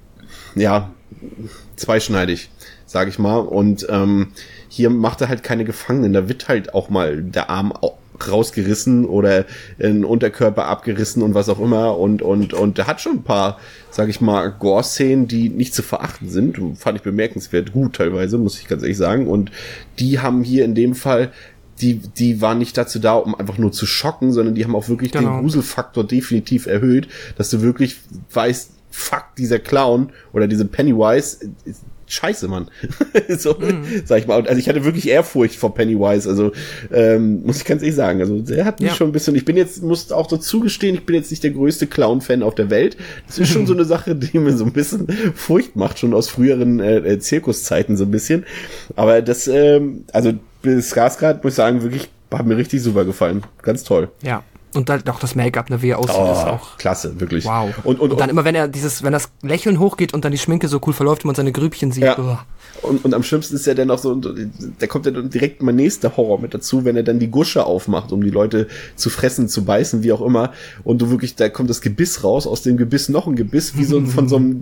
zweischneidig, sag ich mal. Und hier macht er halt keine Gefangenen, da wird halt auch mal der Arm rausgerissen oder ein Unterkörper abgerissen und was auch immer und der hat schon ein paar, sag ich mal, Gore-Szenen, die nicht zu verachten sind, fand ich bemerkenswert gut teilweise, muss ich ganz ehrlich sagen, und die haben hier in dem Fall, die waren nicht dazu da, um einfach nur zu schocken, sondern die haben auch wirklich den Gruselfaktor definitiv erhöht, dass du wirklich weißt, fuck, dieser Clown oder diese Pennywise, scheiße, Mann. Sag ich mal. Also ich hatte wirklich Ehrfurcht vor Pennywise, also muss ich ganz ehrlich sagen. Also der hat mich schon ein bisschen, muss auch dazu gestehen, ich bin jetzt nicht der größte Clown-Fan auf der Welt. Das ist schon so eine Sache, die mir so ein bisschen Furcht macht, schon aus früheren Zirkuszeiten so ein bisschen. Aber das, also Skarsgård, muss ich sagen, wirklich, hat mir richtig super gefallen. Ganz toll. Ja. Und dann auch das Make-up, wie er aussieht, ist auch klasse, wirklich. Wow. Und dann immer, wenn das Lächeln hochgeht und dann die Schminke so cool verläuft und man seine Grübchen sieht. Ja. Und am schlimmsten ist ja dann noch so, da kommt ja dann direkt mein nächster Horror mit dazu, wenn er dann die Gusche aufmacht, um die Leute zu fressen, zu beißen, wie auch immer. Und du wirklich, da kommt das Gebiss raus, aus dem Gebiss noch ein Gebiss, wie so von so einem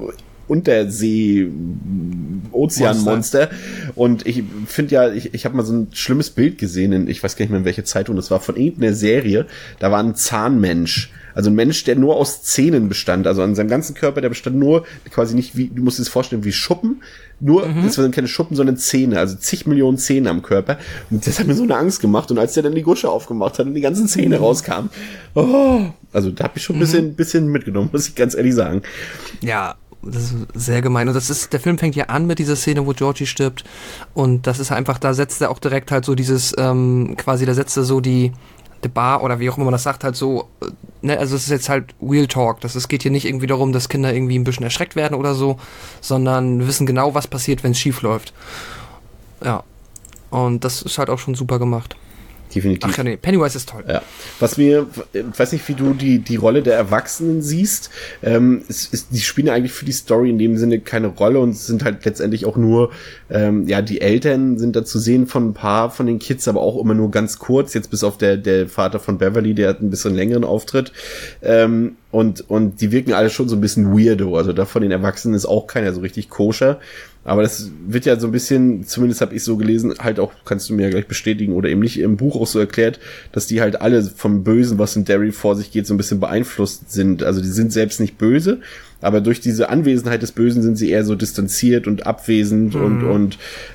Untersee-Ozeanmonster. Und ich finde ich habe mal so ein schlimmes Bild gesehen, ich weiß gar nicht mehr in welcher Zeitung, das war von irgendeiner Serie, da war ein Zahnmensch. Also ein Mensch, der nur aus Zähnen bestand, also an seinem ganzen Körper, der bestand nur, quasi nicht wie, du musst dir das vorstellen, wie Schuppen, das waren keine Schuppen, sondern Zähne, also zig Millionen Zähne am Körper. Und das hat mir so eine Angst gemacht. Und als der dann die Gusche aufgemacht hat und die ganzen Zähne rauskamen, also da habe ich schon ein bisschen mitgenommen, muss ich ganz ehrlich sagen. Ja, das ist sehr gemein. Und der Film fängt ja an mit dieser Szene, wo Georgie stirbt. Und das ist einfach, da setzt er auch direkt halt so dieses, quasi, da setzt er so die Bar oder wie auch immer man das sagt, halt so, ne, also es ist jetzt halt Real Talk. Es geht hier nicht irgendwie darum, dass Kinder irgendwie ein bisschen erschreckt werden oder so, sondern wissen genau, was passiert, wenn es schief läuft. Ja. Und das ist halt auch schon super gemacht. Definitiv. Ach ja, nee, Pennywise ist toll. Ja. Ich weiß nicht, wie du die Rolle der Erwachsenen siehst. Die spielen eigentlich für die Story in dem Sinne keine Rolle und sind halt letztendlich auch nur, die Eltern sind da zu sehen von ein paar von den Kids, aber auch immer nur ganz kurz, jetzt bis auf der Vater von Beverly, der hat ein bisschen längeren Auftritt. Und die wirken alle schon so ein bisschen weirdo, also da von den Erwachsenen ist auch keiner so richtig koscher. Aber das wird ja so ein bisschen, zumindest habe ich so gelesen, halt auch, kannst du mir ja gleich bestätigen oder eben nicht, im Buch auch so erklärt, dass die halt alle vom Bösen, was in Derry vor sich geht, so ein bisschen beeinflusst sind. Also die sind selbst nicht böse, aber durch diese Anwesenheit des Bösen sind sie eher so distanziert und abwesend und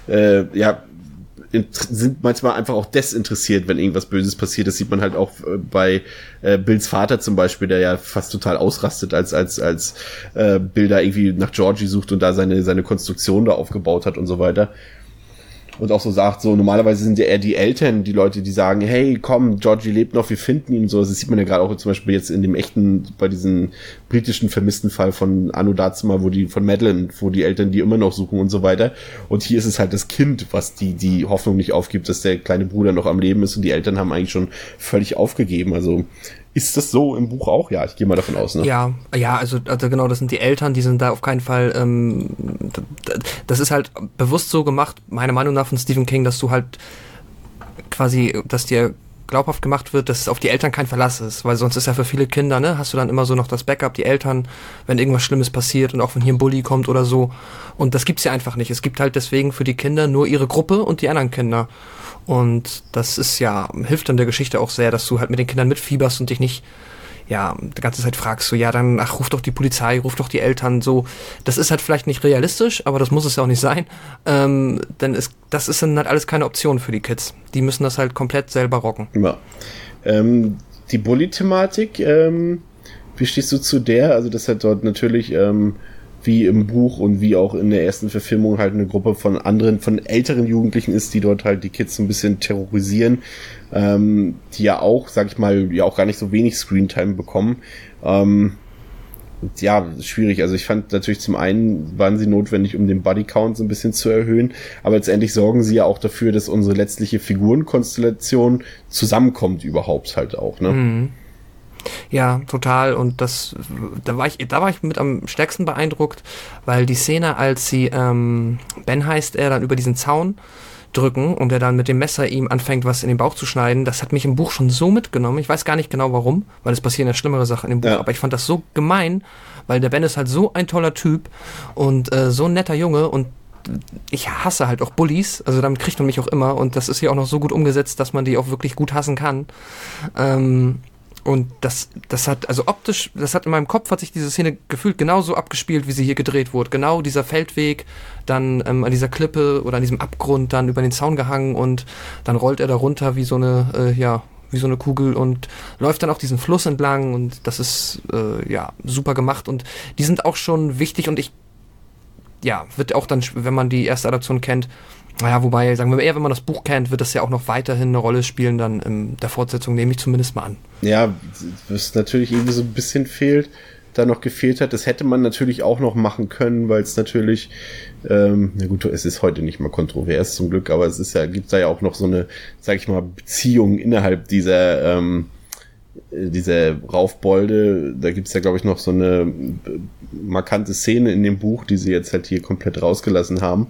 sind manchmal einfach auch desinteressiert, wenn irgendwas Böses passiert. Das sieht man halt auch bei Bills Vater zum Beispiel, der ja fast total ausrastet, als Bill da irgendwie nach Georgie sucht und da seine Konstruktion da aufgebaut hat und so weiter. Und auch so sagt, so normalerweise sind ja eher die Eltern, die Leute, die sagen, hey, komm, Georgie lebt noch, wir finden ihn, so. Das sieht man ja gerade auch zum Beispiel jetzt in dem bei diesem britischen vermissten Fall von Anno Dazuma, von Madeleine, wo die Eltern die immer noch suchen und so weiter. Und hier ist es halt das Kind, was die Hoffnung nicht aufgibt, dass der kleine Bruder noch am Leben ist und die Eltern haben eigentlich schon völlig aufgegeben. Also ist das so im Buch auch? Ja, ich gehe mal davon aus, ne? Ja, also genau, das sind die Eltern, die sind da auf keinen Fall, das ist halt bewusst so gemacht, meiner Meinung nach von Stephen King, dass du halt quasi, dass dir glaubhaft gemacht wird, dass auf die Eltern kein Verlass ist, weil sonst ist ja für viele Kinder, ne, hast du dann immer so noch das Backup, die Eltern, wenn irgendwas Schlimmes passiert und auch wenn hier ein Bully kommt oder so. Und das gibt's ja einfach nicht. Es gibt halt deswegen für die Kinder nur ihre Gruppe und die anderen Kinder. Und das ist ja, hilft dann der Geschichte auch sehr, dass du halt mit den Kindern mitfieberst und dich nicht ja, die ganze Zeit fragst so, ja, dann, ruf doch die Polizei, ruf doch die Eltern, so. Das ist halt vielleicht nicht realistisch, aber das muss es ja auch nicht sein, das ist dann halt alles keine Option für die Kids. Die müssen das halt komplett selber rocken. Ja. Die Bully-Thematik, wie stehst du zu der? Also das hat dort natürlich, wie im Buch und wie auch in der ersten Verfilmung halt eine Gruppe von älteren Jugendlichen ist, die dort halt die Kids so ein bisschen terrorisieren, die ja auch, sag ich mal, ja auch gar nicht so wenig Screentime bekommen. Ja, schwierig. Also ich fand natürlich zum einen waren sie notwendig, um den Bodycount so ein bisschen zu erhöhen, aber letztendlich sorgen sie ja auch dafür, dass unsere letztliche Figurenkonstellation zusammenkommt überhaupt halt auch, ne? Mhm. Ja, total. Und da war ich mit am stärksten beeindruckt, weil die Szene, als sie, Ben heißt er, dann über diesen Zaun drücken und er dann mit dem Messer ihm anfängt, was in den Bauch zu schneiden, das hat mich im Buch schon so mitgenommen. Ich weiß gar nicht genau warum, weil es passieren ja schlimmere Sachen im Buch, aber ich fand das so gemein, weil der Ben ist halt so ein toller Typ und so ein netter Junge und ich hasse halt auch Bullies, also damit kriegt man mich auch immer und das ist hier auch noch so gut umgesetzt, dass man die auch wirklich gut hassen kann. Und das hat, also optisch, das hat in meinem Kopf, hat sich diese Szene gefühlt genauso abgespielt, wie sie hier gedreht wurde. Genau dieser Feldweg, dann an dieser Klippe oder an diesem Abgrund, dann über den Zaun gehangen und dann rollt er da runter wie so eine Kugel und läuft dann auch diesen Fluss entlang und das ist, super gemacht und die sind auch schon wichtig und wird auch dann, wenn man die erste Adaption kennt, wobei, sagen wir eher, wenn man das Buch kennt, wird das ja auch noch weiterhin eine Rolle spielen, dann in der Fortsetzung, nehme ich zumindest mal an. Ja, was natürlich irgendwie so ein bisschen gefehlt hat, das hätte man natürlich auch noch machen können, weil es natürlich, es ist heute nicht mal kontrovers zum Glück, aber gibt da ja auch noch so eine, sag ich mal, Beziehung innerhalb dieser Raufbolde. Da gibt's ja, glaube ich, noch so eine markante Szene in dem Buch, die sie jetzt halt hier komplett rausgelassen haben.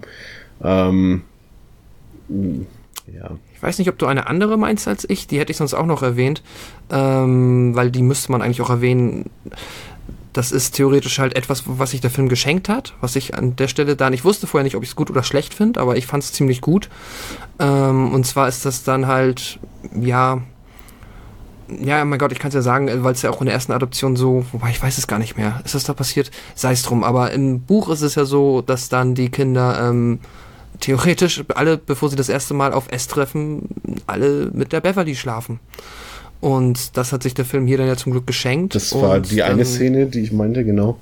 Ich weiß nicht, ob du eine andere meinst als ich, die hätte ich sonst auch noch erwähnt, weil die müsste man eigentlich auch erwähnen. Das ist theoretisch halt etwas, was sich der Film geschenkt hat, was ich an der Stelle ich wusste vorher nicht, ob ich es gut oder schlecht finde, aber ich fand es ziemlich gut. Und zwar ist das dann halt, mein Gott, ich kann es ja sagen, weil es ja auch in der ersten Adoption so, wobei ich weiß es gar nicht mehr, ist das da passiert? Sei es drum, aber im Buch ist es ja so, dass dann die Kinder theoretisch alle, bevor sie das erste Mal auf S treffen, alle mit der Beverly schlafen. Und das hat sich der Film hier dann ja zum Glück geschenkt. Das war die eine Szene, die ich meinte, genau.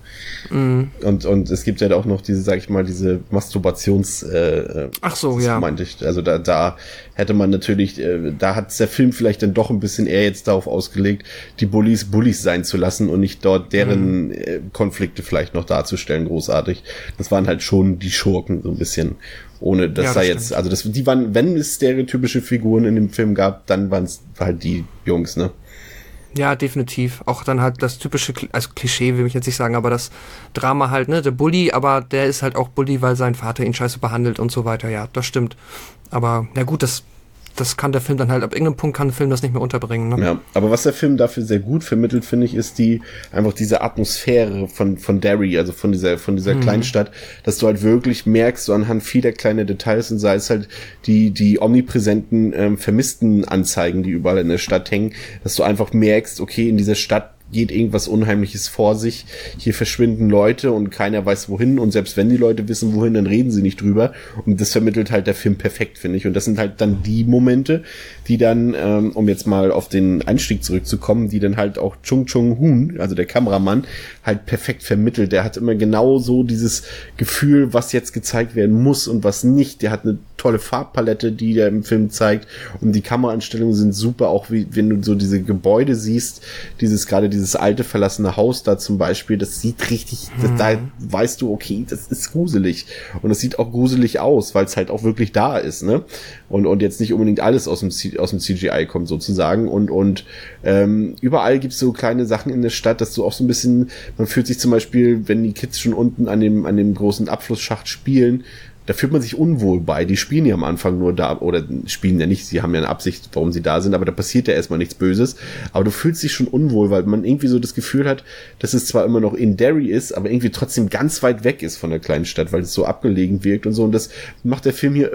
Und es gibt ja auch noch diese, sag ich mal, diese Masturbations... Ach so, das meinte ich. Also da hätte man natürlich, da hat der Film vielleicht dann doch ein bisschen eher jetzt darauf ausgelegt, die Bullies sein zu lassen und nicht dort deren Konflikte vielleicht noch darzustellen, großartig. Das waren halt schon die Schurken so ein bisschen. Ohne dass da jetzt, stimmt. Also die waren, wenn es stereotypische Figuren in dem Film gab, dann waren es halt die Jungs, ne? Ja, definitiv. Auch dann halt das typische, also Klischee will ich jetzt nicht sagen, aber das Drama halt, ne? Der Bully, aber der ist halt auch Bully, weil sein Vater ihn scheiße behandelt und so weiter. Ja, das stimmt. Aber, ja gut, das kann der Film dann halt, ab irgendeinem Punkt kann der Film das nicht mehr unterbringen, ne? Ja, aber was der Film dafür sehr gut vermittelt, finde ich, ist einfach diese Atmosphäre von Derry, also von dieser Kleinstadt, dass du halt wirklich merkst, so anhand vieler kleiner Details und sei es halt die omnipräsenten vermissten Anzeigen, die überall in der Stadt hängen, dass du einfach merkst, okay, in dieser Stadt geht irgendwas Unheimliches vor sich, hier verschwinden Leute und keiner weiß wohin und selbst wenn die Leute wissen wohin, dann reden sie nicht drüber und das vermittelt halt der Film perfekt, finde ich, und das sind halt dann die Momente, die dann, um jetzt mal auf den Einstieg zurückzukommen, die dann halt auch Chung Chung-hoon, also der Kameramann, halt perfekt vermittelt. Der hat immer genau so dieses Gefühl, was jetzt gezeigt werden muss und was nicht. Der hat eine tolle Farbpalette, die der im Film zeigt und die Kameraeinstellungen sind super, auch wie wenn du so diese Gebäude siehst, dieses alte verlassene Haus da zum Beispiel, das sieht richtig, da weißt du, okay, das ist gruselig und das sieht auch gruselig aus, weil es halt auch wirklich da ist, ne? Und jetzt nicht unbedingt alles aus dem CGI kommt sozusagen und überall gibt's so kleine Sachen in der Stadt, dass du auch so ein bisschen, man fühlt sich zum Beispiel, wenn die Kids schon unten an dem großen Abflussschacht spielen, da fühlt man sich unwohl bei. Die spielen ja am Anfang nur da, oder spielen ja nicht, sie haben ja eine Absicht, warum sie da sind, aber da passiert ja erstmal nichts Böses. Aber du fühlst dich schon unwohl, weil man irgendwie so das Gefühl hat, dass es zwar immer noch in Derry ist, aber irgendwie trotzdem ganz weit weg ist von der kleinen Stadt, weil es so abgelegen wirkt und so. Und das macht der Film hier immer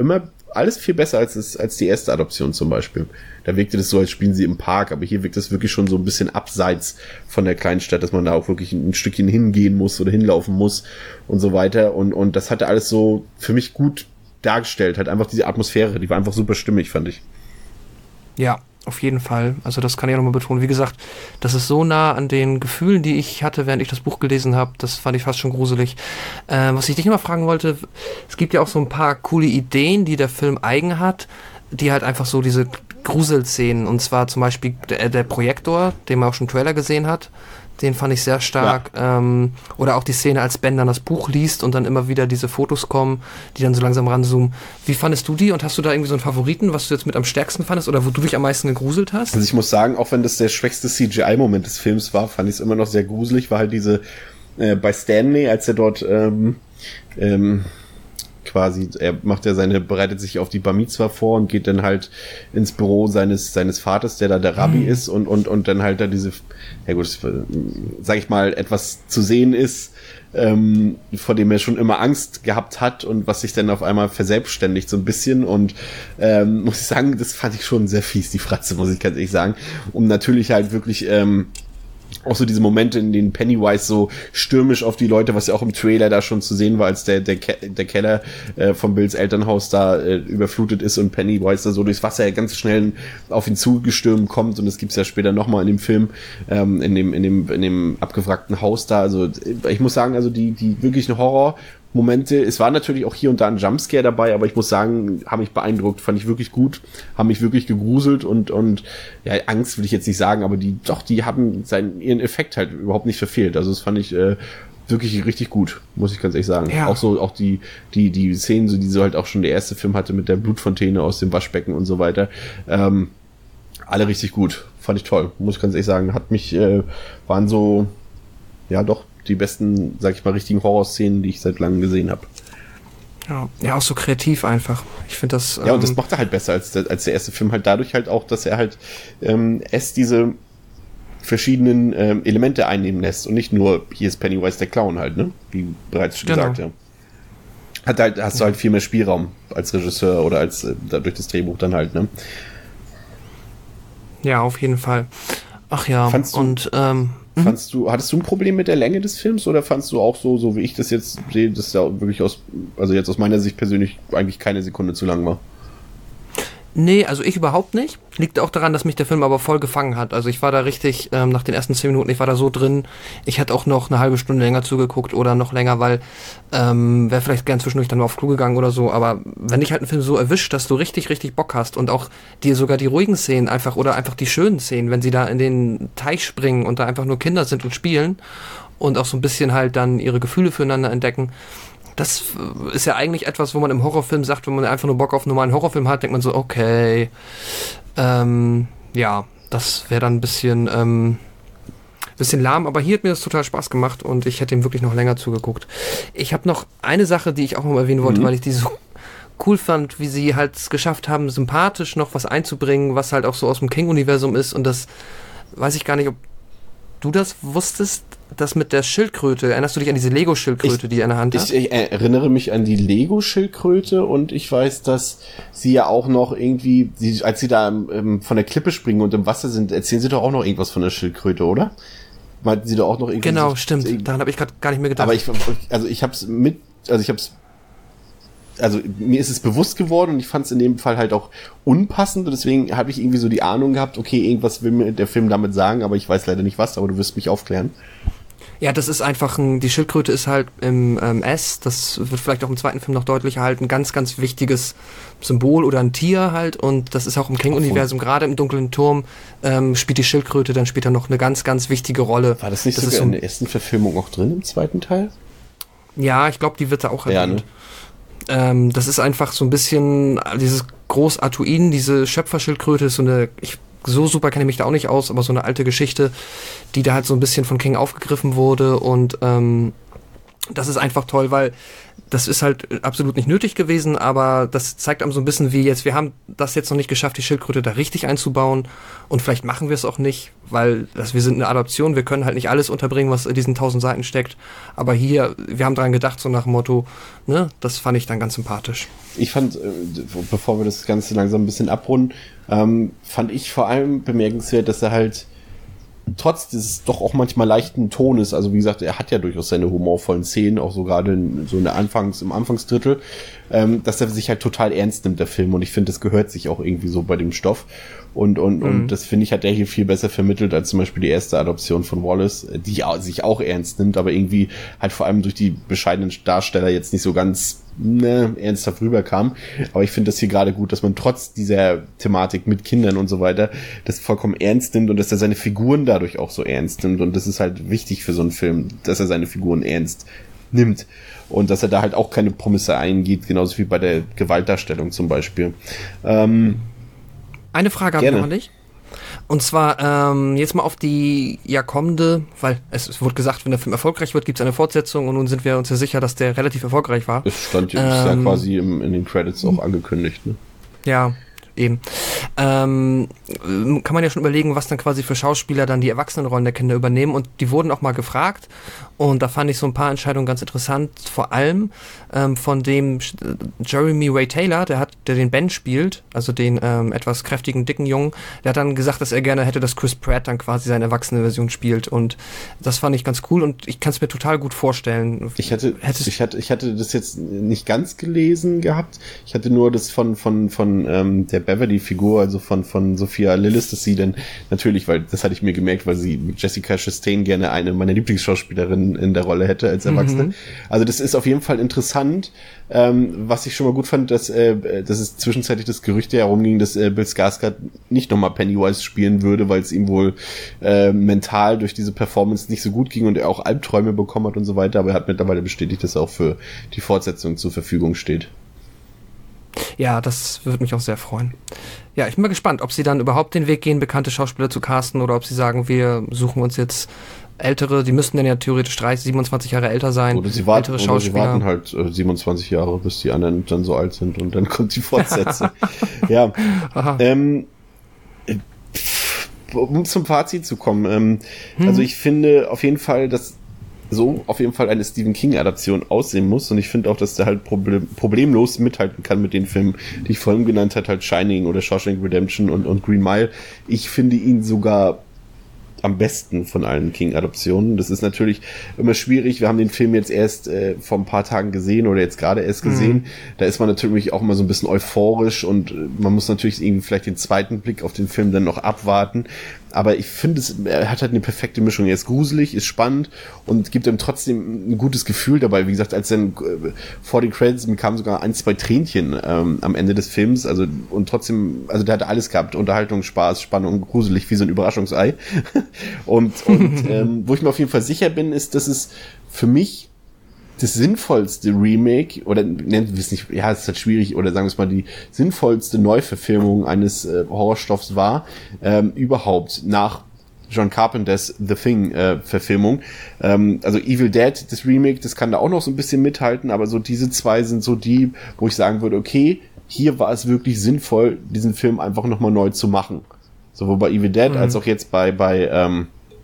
alles viel besser als die erste Adoption zum Beispiel. Da wirkte das so, als spielen sie im Park, aber hier wirkt es wirklich schon so ein bisschen abseits von der Kleinstadt, dass man da auch wirklich ein Stückchen hingehen muss oder hinlaufen muss und so weiter. Und das hatte alles so für mich gut dargestellt. Halt einfach diese Atmosphäre, die war einfach super stimmig, fand ich. Ja, auf jeden Fall. Also das kann ich auch nochmal betonen. Wie gesagt, das ist so nah an den Gefühlen, die ich hatte, während ich das Buch gelesen habe. Das fand ich fast schon gruselig. Was ich dich immer fragen wollte, es gibt ja auch so ein paar coole Ideen, die der Film eigen hat, die halt einfach so diese Gruselszenen, und zwar zum Beispiel der Projektor, den man auch schon im Trailer gesehen hat, den fand ich sehr stark. Ja. Oder auch die Szene, als Ben dann das Buch liest und dann immer wieder diese Fotos kommen, die dann so langsam ranzoomen. Wie fandest du die, und hast du da irgendwie so einen Favoriten, was du jetzt mit am stärksten fandest oder wo du dich am meisten gegruselt hast? Also ich muss sagen, auch wenn das der schwächste CGI-Moment des Films war, fand ich es immer noch sehr gruselig, war halt diese bei Stanley, als er dort quasi, er bereitet sich auf die Bar Mitzwa vor und geht dann halt ins Büro seines Vaters, der da der Rabbi ist und dann halt da diese, ja gut, sag ich mal, etwas zu sehen ist, vor dem er schon immer Angst gehabt hat und was sich dann auf einmal verselbstständigt so ein bisschen, und muss ich sagen, das fand ich schon sehr fies, die Fratze, muss ich ganz ehrlich sagen, und natürlich halt wirklich auch so diese Momente, in denen Pennywise so stürmisch auf die Leute, was ja auch im Trailer da schon zu sehen war, als der Keller von Bills Elternhaus da überflutet ist und Pennywise da so durchs Wasser ganz schnell auf ihn zugestürmt kommt, und das gibt's ja später nochmal in dem Film, in dem abgewrackten Haus da. Also ich muss sagen, also die wirklichen Horror-Momente, es war natürlich auch hier und da ein Jumpscare dabei, aber ich muss sagen, haben mich beeindruckt, fand ich wirklich gut, haben mich wirklich gegruselt und ja, Angst will ich jetzt nicht sagen, aber die haben ihren Effekt halt überhaupt nicht verfehlt. Also das fand ich wirklich richtig gut, muss ich ganz ehrlich sagen. Ja. Auch die Szenen, so, die so halt auch schon der erste Film hatte mit der Blutfontäne aus dem Waschbecken und so weiter, alle richtig gut. Fand ich toll, muss ich ganz ehrlich sagen. Waren so, ja doch, die besten, sag ich mal, richtigen Horrorszenen, die ich seit langem gesehen habe. Ja, auch so kreativ einfach. Ich finde das... Ja, und das macht er halt besser als der erste Film, halt dadurch halt auch, dass er halt diese verschiedenen Elemente einnehmen lässt und nicht nur, hier ist Pennywise der Clown halt, ne? Wie bereits schon gesagt, ja. Hast du halt viel mehr Spielraum als Regisseur oder als durch das Drehbuch dann halt, ne? Ja, auf jeden Fall. Ach ja, hattest du ein Problem mit der Länge des Films, oder fandst du auch so wie ich das jetzt sehe, dass ja wirklich aus meiner Sicht persönlich eigentlich keine Sekunde zu lang war? Nee, also ich überhaupt nicht. Liegt auch daran, dass mich der Film aber voll gefangen hat. Also ich war da richtig, nach den ersten 10 Minuten, ich war da so drin, ich hätte auch noch eine halbe Stunde länger zugeguckt oder noch länger, weil wäre vielleicht gern zwischendurch dann mal auf Klo gegangen oder so, aber wenn dich halt ein Film so erwischt, dass du richtig, richtig Bock hast und auch dir sogar die ruhigen Szenen einfach oder einfach die schönen Szenen, wenn sie da in den Teich springen und da einfach nur Kinder sind und spielen und auch so ein bisschen halt dann ihre Gefühle füreinander entdecken, das ist ja eigentlich etwas, wo man im Horrorfilm sagt, wenn man einfach nur Bock auf einen normalen Horrorfilm hat, denkt man so, okay, ja, das wäre dann ein bisschen lahm, aber hier hat mir das total Spaß gemacht und ich hätte ihm wirklich noch länger zugeguckt. Ich habe noch eine Sache, die ich auch noch mal erwähnen wollte, weil ich die so cool fand, wie sie halt es geschafft haben, sympathisch noch was einzubringen, was halt auch so aus dem King-Universum ist, und das weiß ich gar nicht, ob du das wusstest, das mit der Schildkröte. Erinnerst du dich an diese Lego-Schildkröte, die er in der Hand hat? Ich erinnere mich an die Lego-Schildkröte, und ich weiß, dass sie ja auch noch irgendwie, als sie da von der Klippe springen und im Wasser sind, erzählen sie doch auch noch irgendwas von der Schildkröte, oder? Meinten sie doch auch noch irgendwie... Genau, stimmt. Daran habe ich gerade gar nicht mehr gedacht. Aber mir ist es bewusst geworden, und ich fand es in dem Fall halt auch unpassend, und deswegen habe ich irgendwie so die Ahnung gehabt, okay, irgendwas will mir der Film damit sagen, aber ich weiß leider nicht was, aber du wirst mich aufklären. Ja, das ist einfach die Schildkröte ist halt im S, das wird vielleicht auch im zweiten Film noch deutlicher halt, ein ganz, ganz wichtiges Symbol oder ein Tier halt, und das ist auch im King-Universum, gerade im Dunklen Turm, spielt die Schildkröte dann später noch eine ganz, ganz wichtige Rolle. War das nicht sogar in der ersten Verfilmung auch drin, im zweiten Teil? Ja, ich glaube, die wird da auch erwähnt. Ja, ne? Das ist einfach so ein bisschen dieses Groß-Artuin, diese Schöpferschildkröte ist so super kenne ich mich da auch nicht aus, aber so eine alte Geschichte, die da halt so ein bisschen von King aufgegriffen wurde, und das ist einfach toll, weil das ist halt absolut nicht nötig gewesen, aber das zeigt einem so ein bisschen wie jetzt, wir haben das jetzt noch nicht geschafft, die Schildkröte da richtig einzubauen und vielleicht machen wir es auch nicht, weil wir sind eine Adaption, wir können halt nicht alles unterbringen, was in diesen 1000 Seiten steckt, aber hier, wir haben dran gedacht, so nach dem Motto, ne, das fand ich dann ganz sympathisch. Ich fand, bevor wir das Ganze langsam ein bisschen abrunden, fand ich vor allem bemerkenswert, dass er halt trotz dieses doch auch manchmal leichten Tones, also wie gesagt, er hat ja durchaus seine humorvollen Szenen, auch so gerade im Anfangsdrittel, dass er sich halt total ernst nimmt, der Film, und ich finde, das gehört sich auch irgendwie so bei dem Stoff. Und das finde ich, hat er hier viel besser vermittelt als zum Beispiel die erste Adaption von Wallace, die sich auch ernst nimmt, aber irgendwie halt vor allem durch die bescheidenen Darsteller jetzt nicht so ganz ernsthaft rüberkam. Aber ich finde das hier gerade gut, dass man trotz dieser Thematik mit Kindern und so weiter das vollkommen ernst nimmt und dass er seine Figuren dadurch auch so ernst nimmt. Und das ist halt wichtig für so einen Film, dass er seine Figuren ernst nimmt. Und dass er da halt auch keine Promisse eingeht, genauso wie bei der Gewaltdarstellung zum Beispiel. Eine Frage habe ich noch an dich. Und zwar jetzt mal auf die kommende, weil es wurde gesagt, wenn der Film erfolgreich wird, gibt es eine Fortsetzung, und nun sind wir uns ja sicher, dass der relativ erfolgreich war. Das stand ja quasi in den Credits auch angekündigt, ne? Ja, eben. Kann man ja schon überlegen, was dann quasi für Schauspieler dann die Erwachsenenrollen der Kinder übernehmen, und die wurden auch mal gefragt, und da fand ich so ein paar Entscheidungen ganz interessant, vor allem von dem Jeremy Ray Taylor, der den Ben spielt, also den etwas kräftigen, dicken Jungen, der hat dann gesagt, dass er gerne hätte, dass Chris Pratt dann quasi seine erwachsene Version spielt, und das fand ich ganz cool, und ich kann es mir total gut vorstellen. Ich hatte das jetzt nicht ganz gelesen gehabt, ich hatte nur das von der Beverly-Figur, also von Sophia Lillis, dass sie dann natürlich, weil das hatte ich mir gemerkt, weil sie mit Jessica Chastain gerne eine meiner Lieblingsschauspielerinnen in der Rolle hätte als Erwachsene. Also das ist auf jeden Fall interessant. Was ich schon mal gut fand, dass es zwischenzeitlich das Gerücht herumging, dass Bill Skarsgård nicht nochmal Pennywise spielen würde, weil es ihm wohl mental durch diese Performance nicht so gut ging und er auch Albträume bekommen hat und so weiter. Aber er hat mittlerweile bestätigt, dass er auch für die Fortsetzung zur Verfügung steht. Ja, das würde mich auch sehr freuen. Ja, ich bin mal gespannt, ob sie dann überhaupt den Weg gehen, bekannte Schauspieler zu casten, oder ob sie sagen, wir suchen uns jetzt ältere, die müssten dann ja theoretisch 30, 27 Jahre älter sein. Oder sie warten halt 27 Jahre, bis die anderen dann so alt sind, und dann kommt die Fortsetzung. Ja. Um zum Fazit zu kommen, also ich finde auf jeden Fall, dass so auf jeden Fall eine Stephen King-Adaption aussehen muss, und ich finde auch, dass der halt problemlos mithalten kann mit den Filmen, die ich vorhin genannt habe, halt Shining oder Shawshank Redemption und Green Mile. Ich finde ihn sogar am besten von allen King-Adaptionen. Das ist natürlich immer schwierig. Wir haben den Film jetzt erst vor ein paar Tagen gesehen oder jetzt gerade erst gesehen. Da ist man natürlich auch immer so ein bisschen euphorisch, und man muss natürlich irgendwie vielleicht den zweiten Blick auf den Film dann noch abwarten. Aber ich finde, er hat halt eine perfekte Mischung. Er ist gruselig, ist spannend und gibt einem trotzdem ein gutes Gefühl dabei. Wie gesagt, als dann vor den Credits kamen sogar 1-2 Tränchen am Ende des Films. Also, und trotzdem, also der hat alles gehabt. Unterhaltung, Spaß, Spannung, gruselig, wie so ein Überraschungsei. und wo ich mir auf jeden Fall sicher bin, ist, dass es für mich das sinnvollste Remake, oder nennen wir es nicht, ja, es ist halt schwierig, oder sagen wir es mal, die sinnvollste Neuverfilmung eines Horrorstoffs war, überhaupt nach John Carpenters The Thing Verfilmung. Also Evil Dead, das Remake, das kann da auch noch so ein bisschen mithalten, aber so diese zwei sind so die, wo ich sagen würde, okay, hier war es wirklich sinnvoll, diesen Film einfach nochmal neu zu machen. Sowohl bei Evil Dead als auch jetzt bei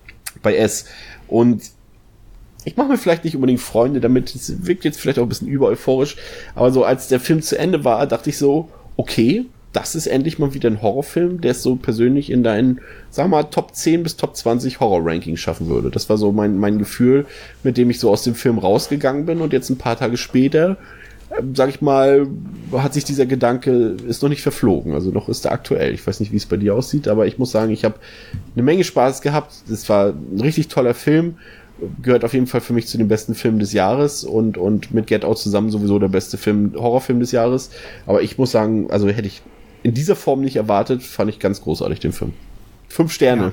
S. Und ich mache mir vielleicht nicht unbedingt Freunde damit, es wirkt jetzt vielleicht auch ein bisschen übereuphorisch, aber so als der Film zu Ende war, dachte ich so, okay, das ist endlich mal wieder ein Horrorfilm, der es so persönlich in deinen, sag mal, Top 10 bis Top 20 Horror-Ranking schaffen würde. Das war so mein Gefühl, mit dem ich so aus dem Film rausgegangen bin, und jetzt ein paar Tage später, sag ich mal, hat sich dieser Gedanke, ist noch nicht verflogen, also noch ist er aktuell. Ich weiß nicht, wie es bei dir aussieht, aber ich muss sagen, ich habe eine Menge Spaß gehabt. Das war ein richtig toller Film. Gehört auf jeden Fall für mich zu den besten Filmen des Jahres, und mit Get Out zusammen sowieso der beste Horrorfilm des Jahres. Aber ich muss sagen, also hätte ich in dieser Form nicht erwartet, fand ich ganz großartig den Film. 5 Sterne.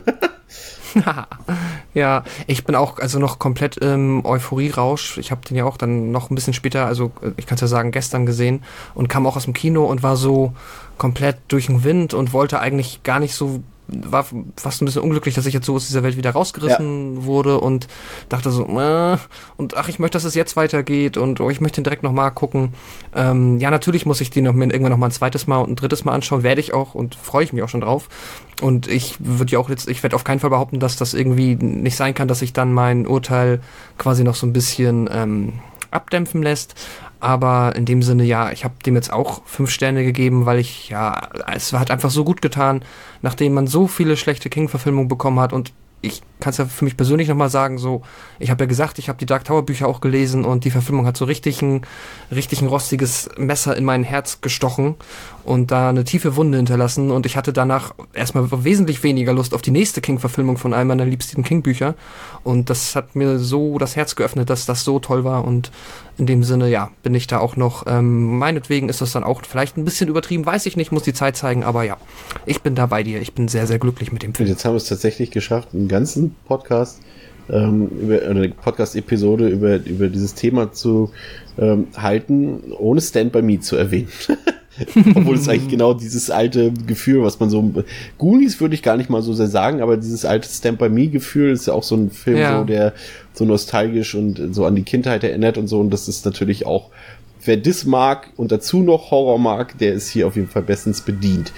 Ja. Ja, ich bin auch also noch komplett im Euphorie-Rausch. Ich habe den ja auch dann noch ein bisschen später, also ich kann es ja sagen, gestern gesehen, und kam auch aus dem Kino und war so komplett durch den Wind und wollte eigentlich gar nicht so war fast ein bisschen unglücklich, dass ich jetzt so aus dieser Welt wieder rausgerissen wurde und dachte so, und ach, ich möchte, dass es jetzt weitergeht und ich möchte ihn direkt nochmal gucken. Ja, natürlich muss ich den mir irgendwann nochmal ein zweites Mal und ein drittes Mal anschauen, werde ich auch und freue ich mich auch schon drauf. Und ich werde auf keinen Fall behaupten, dass das irgendwie nicht sein kann, dass sich dann mein Urteil quasi noch so ein bisschen abdämpfen lässt. Aber in dem Sinne, ja, ich habe dem jetzt auch 5 Sterne gegeben, weil es hat einfach so gut getan, nachdem man so viele schlechte King-Verfilmungen bekommen hat. Und ich kann es ja für mich persönlich nochmal sagen, so, ich habe ja gesagt, ich habe die Dark Tower Bücher auch gelesen und die Verfilmung hat so richtig ein rostiges Messer in mein Herz gestochen und da eine tiefe Wunde hinterlassen und ich hatte danach erstmal wesentlich weniger Lust auf die nächste King-Verfilmung von einem meiner liebsten King-Bücher und das hat mir so das Herz geöffnet, dass das so toll war und in dem Sinne, ja, bin ich da auch noch, meinetwegen ist das dann auch vielleicht ein bisschen übertrieben, weiß ich nicht, muss die Zeit zeigen, aber ja, ich bin da bei dir, ich bin sehr, sehr glücklich mit dem Film. Und jetzt haben wir es tatsächlich geschafft, einen ganzen Podcast, eine Podcast-Episode über dieses Thema zu halten, ohne Stand By Me zu erwähnen. Obwohl es eigentlich genau dieses alte Gefühl, was man so, Goonies würde ich gar nicht mal so sehr sagen, aber dieses alte Stand By Me Gefühl ist ja auch so ein Film, so, der so nostalgisch und so an die Kindheit erinnert und so, und das ist natürlich auch, wer das mag und dazu noch Horror mag, der ist hier auf jeden Fall bestens bedient.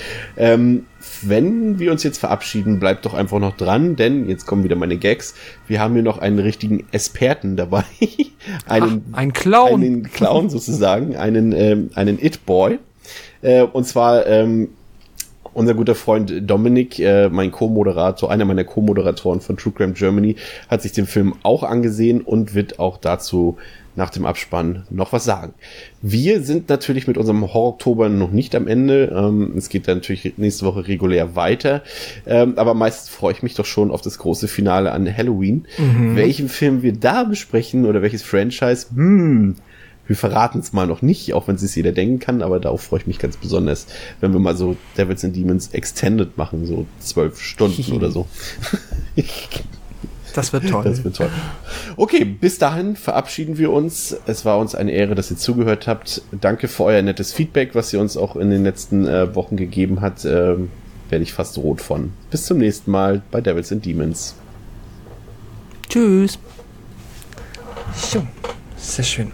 Wenn wir uns jetzt verabschieden, bleibt doch einfach noch dran, denn jetzt kommen wieder meine Gags. Wir haben hier noch einen richtigen Experten dabei. Einen Clown. Einen Clown sozusagen, einen It-Boy. Und zwar unser guter Freund Dominik, mein Co-Moderator, einer meiner Co-Moderatoren von True Crime Germany, hat sich den Film auch angesehen und wird auch dazu nach dem Abspann noch was sagen. Wir sind natürlich mit unserem Horror-Oktober noch nicht am Ende. Es geht dann natürlich nächste Woche regulär weiter. Aber meistens freue ich mich doch schon auf das große Finale an Halloween. Welchen Film wir da besprechen oder welches Franchise, wir verraten es mal noch nicht, auch wenn es sich jeder denken kann, aber darauf freue ich mich ganz besonders, wenn wir mal so Devils and Demons Extended machen, so 12 Stunden oder so. Das wird toll. Das wird toll. Okay, bis dahin verabschieden wir uns. Es war uns eine Ehre, dass ihr zugehört habt. Danke für euer nettes Feedback, was ihr uns auch in den letzten Wochen gegeben habt. Werde ich fast rot von. Bis zum nächsten Mal bei Devils and Demons. Tschüss. So, sehr schön.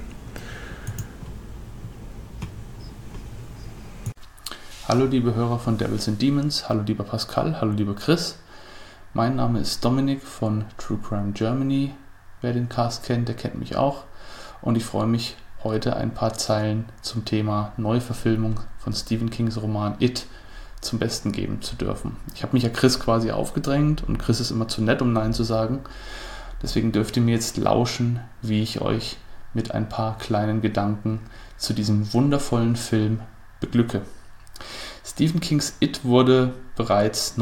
Hallo liebe Hörer von Devils and Demons, hallo lieber Pascal, hallo lieber Chris. Mein Name ist Dominik von True Crime Germany. Wer den Cast kennt, der kennt mich auch. Und ich freue mich, heute ein paar Zeilen zum Thema Neuverfilmung von Stephen Kings Roman It zum Besten geben zu dürfen. Ich habe mich ja Chris quasi aufgedrängt und Chris ist immer zu nett, um Nein zu sagen. Deswegen dürft ihr mir jetzt lauschen, wie ich euch mit ein paar kleinen Gedanken zu diesem wundervollen Film beglücke. Stephen Kings It wurde bereits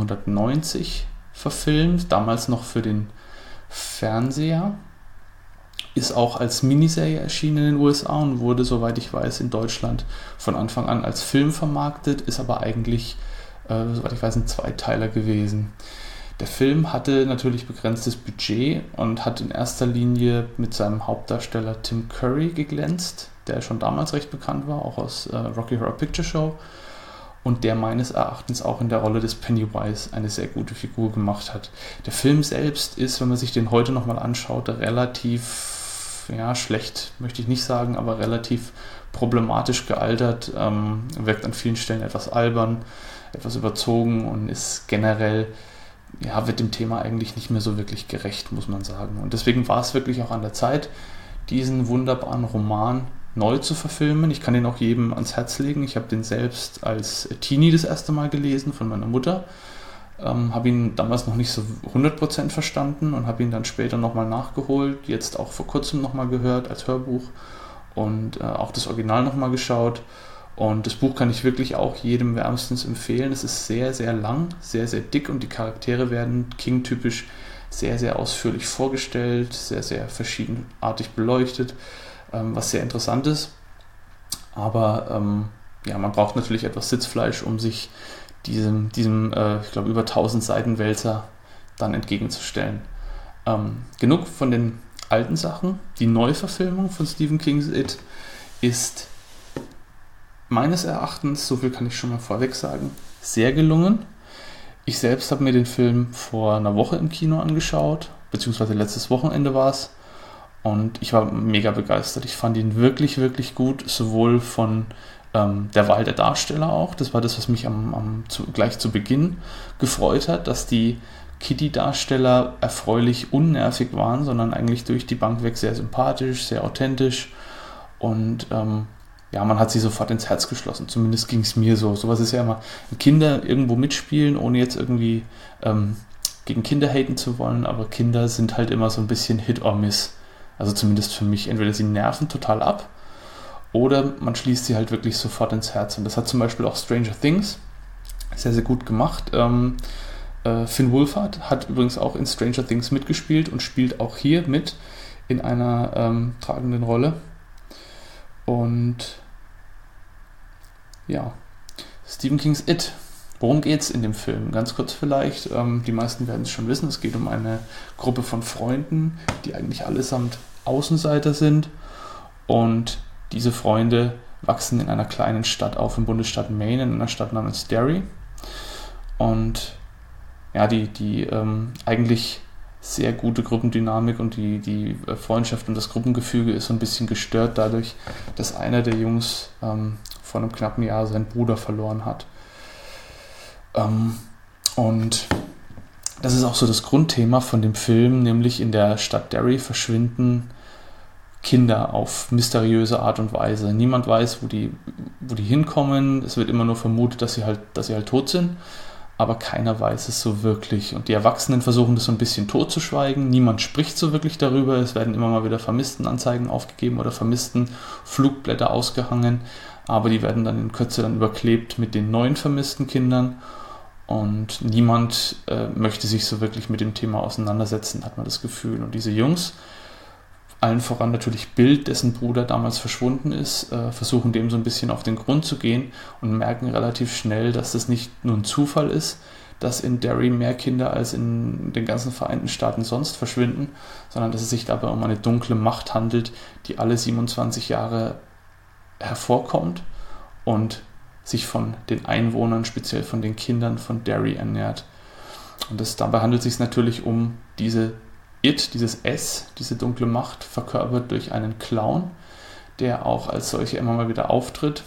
1990 verfilmt, damals noch für den Fernseher, ist auch als Miniserie erschienen in den USA und wurde, soweit ich weiß, in Deutschland von Anfang an als Film vermarktet, ist aber eigentlich, soweit ich weiß, ein Zweiteiler gewesen. Der Film hatte natürlich begrenztes Budget und hat in erster Linie mit seinem Hauptdarsteller Tim Curry geglänzt, der schon damals recht bekannt war, auch aus Rocky Horror Picture Show. Und der meines Erachtens auch in der Rolle des Pennywise eine sehr gute Figur gemacht hat. Der Film selbst ist, wenn man sich den heute nochmal anschaut, relativ, schlecht möchte ich nicht sagen, aber relativ problematisch gealtert, wirkt an vielen Stellen etwas albern, etwas überzogen und ist generell, wird dem Thema eigentlich nicht mehr so wirklich gerecht, muss man sagen. Und deswegen war es wirklich auch an der Zeit, diesen wunderbaren Roman neu zu verfilmen. Ich kann den auch jedem ans Herz legen. Ich habe den selbst als Teenie das erste Mal gelesen von meiner Mutter. Habe ihn damals noch nicht so 100% verstanden und habe ihn dann später nochmal nachgeholt. Jetzt auch vor kurzem nochmal gehört als Hörbuch und auch das Original nochmal geschaut. Und das Buch kann ich wirklich auch jedem wärmstens empfehlen. Es ist sehr, sehr lang, sehr, sehr dick und die Charaktere werden King-typisch sehr, sehr ausführlich vorgestellt, sehr, sehr verschiedenartig beleuchtet. Was sehr interessant ist, aber man braucht natürlich etwas Sitzfleisch, um sich diesem ich glaube, über 1000 Seiten Wälzer dann entgegenzustellen. Genug von den alten Sachen. Die Neuverfilmung von Stephen King's It ist meines Erachtens, so viel kann ich schon mal vorweg sagen, sehr gelungen. Ich selbst habe mir den Film vor einer Woche im Kino angeschaut, beziehungsweise letztes Wochenende war es. Und ich war mega begeistert. Ich fand ihn wirklich, wirklich gut, sowohl von der Wahl der Darsteller auch. Das war das, was mich gleich zu Beginn gefreut hat, dass die Kitty-Darsteller erfreulich unnervig waren, sondern eigentlich durch die Bank weg sehr sympathisch, sehr authentisch. Und man hat sie sofort ins Herz geschlossen. Zumindest ging es mir so. Sowas ist ja immer, Kinder irgendwo mitspielen, ohne jetzt irgendwie gegen Kinder haten zu wollen, aber Kinder sind halt immer so ein bisschen Hit or Miss. Also zumindest für mich. Entweder sie nerven total ab oder man schließt sie halt wirklich sofort ins Herz. Und das hat zum Beispiel auch Stranger Things sehr, sehr gut gemacht. Finn Wolfhard hat übrigens auch in Stranger Things mitgespielt und spielt auch hier mit in einer tragenden Rolle. Und ja, Stephen Kings It. Worum geht's in dem Film? Ganz kurz vielleicht, die meisten werden es schon wissen, es geht um eine Gruppe von Freunden, die eigentlich allesamt Außenseiter sind, und diese Freunde wachsen in einer kleinen Stadt auf im Bundesstaat Maine, in einer Stadt namens Derry, und ja, die eigentlich sehr gute Gruppendynamik und die Freundschaft und das Gruppengefüge ist so ein bisschen gestört dadurch, dass einer der Jungs vor einem knappen Jahr seinen Bruder verloren hat. Und das ist auch so das Grundthema von dem Film, nämlich in der Stadt Derry verschwinden Kinder auf mysteriöse Art und Weise. Niemand weiß, wo die hinkommen. Es wird immer nur vermutet, dass sie halt tot sind, aber keiner weiß es so wirklich. Und die Erwachsenen versuchen das so ein bisschen totzuschweigen. Niemand spricht so wirklich darüber. Es werden immer mal wieder Vermisstenanzeigen aufgegeben oder Vermissten-Flugblätter ausgehangen, aber die werden dann in Kürze überklebt mit den neuen vermissten Kindern. Und niemand möchte sich so wirklich mit dem Thema auseinandersetzen, hat man das Gefühl. Und diese Jungs, allen voran natürlich Bill, dessen Bruder damals verschwunden ist, versuchen dem so ein bisschen auf den Grund zu gehen und merken relativ schnell, dass das nicht nur ein Zufall ist, dass in Derry mehr Kinder als in den ganzen Vereinten Staaten sonst verschwinden, sondern dass es sich dabei um eine dunkle Macht handelt, die alle 27 Jahre hervorkommt und sich von den Einwohnern, speziell von den Kindern von Derry ernährt. Und dabei handelt es sich natürlich um dieses S, diese dunkle Macht, verkörpert durch einen Clown, der auch als solcher immer mal wieder auftritt.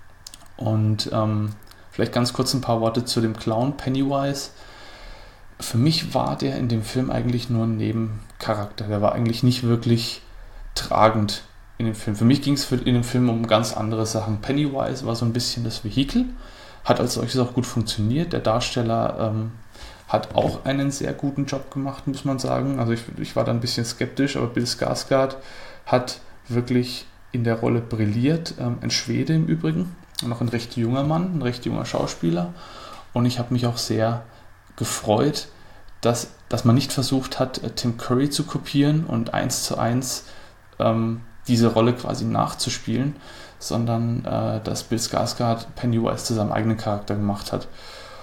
Und vielleicht ganz kurz ein paar Worte zu dem Clown Pennywise. Für mich war der in dem Film eigentlich nur ein Nebencharakter. Der war eigentlich nicht wirklich tragend in dem Film. Für mich ging es in dem Film um ganz andere Sachen. Pennywise war so ein bisschen das Vehikel, hat als solches auch gut funktioniert. Der Darsteller hat auch einen sehr guten Job gemacht, muss man sagen. Also ich war da ein bisschen skeptisch, aber Bill Skarsgård hat wirklich in der Rolle brilliert. Ein Schwede im Übrigen, noch ein recht junger Mann, ein recht junger Schauspieler. Und ich habe mich auch sehr gefreut, dass man nicht versucht hat, Tim Curry zu kopieren und 1:1 diese Rolle quasi nachzuspielen, sondern dass Bill Skarsgård Pennywise zu seinem eigenen Charakter gemacht hat.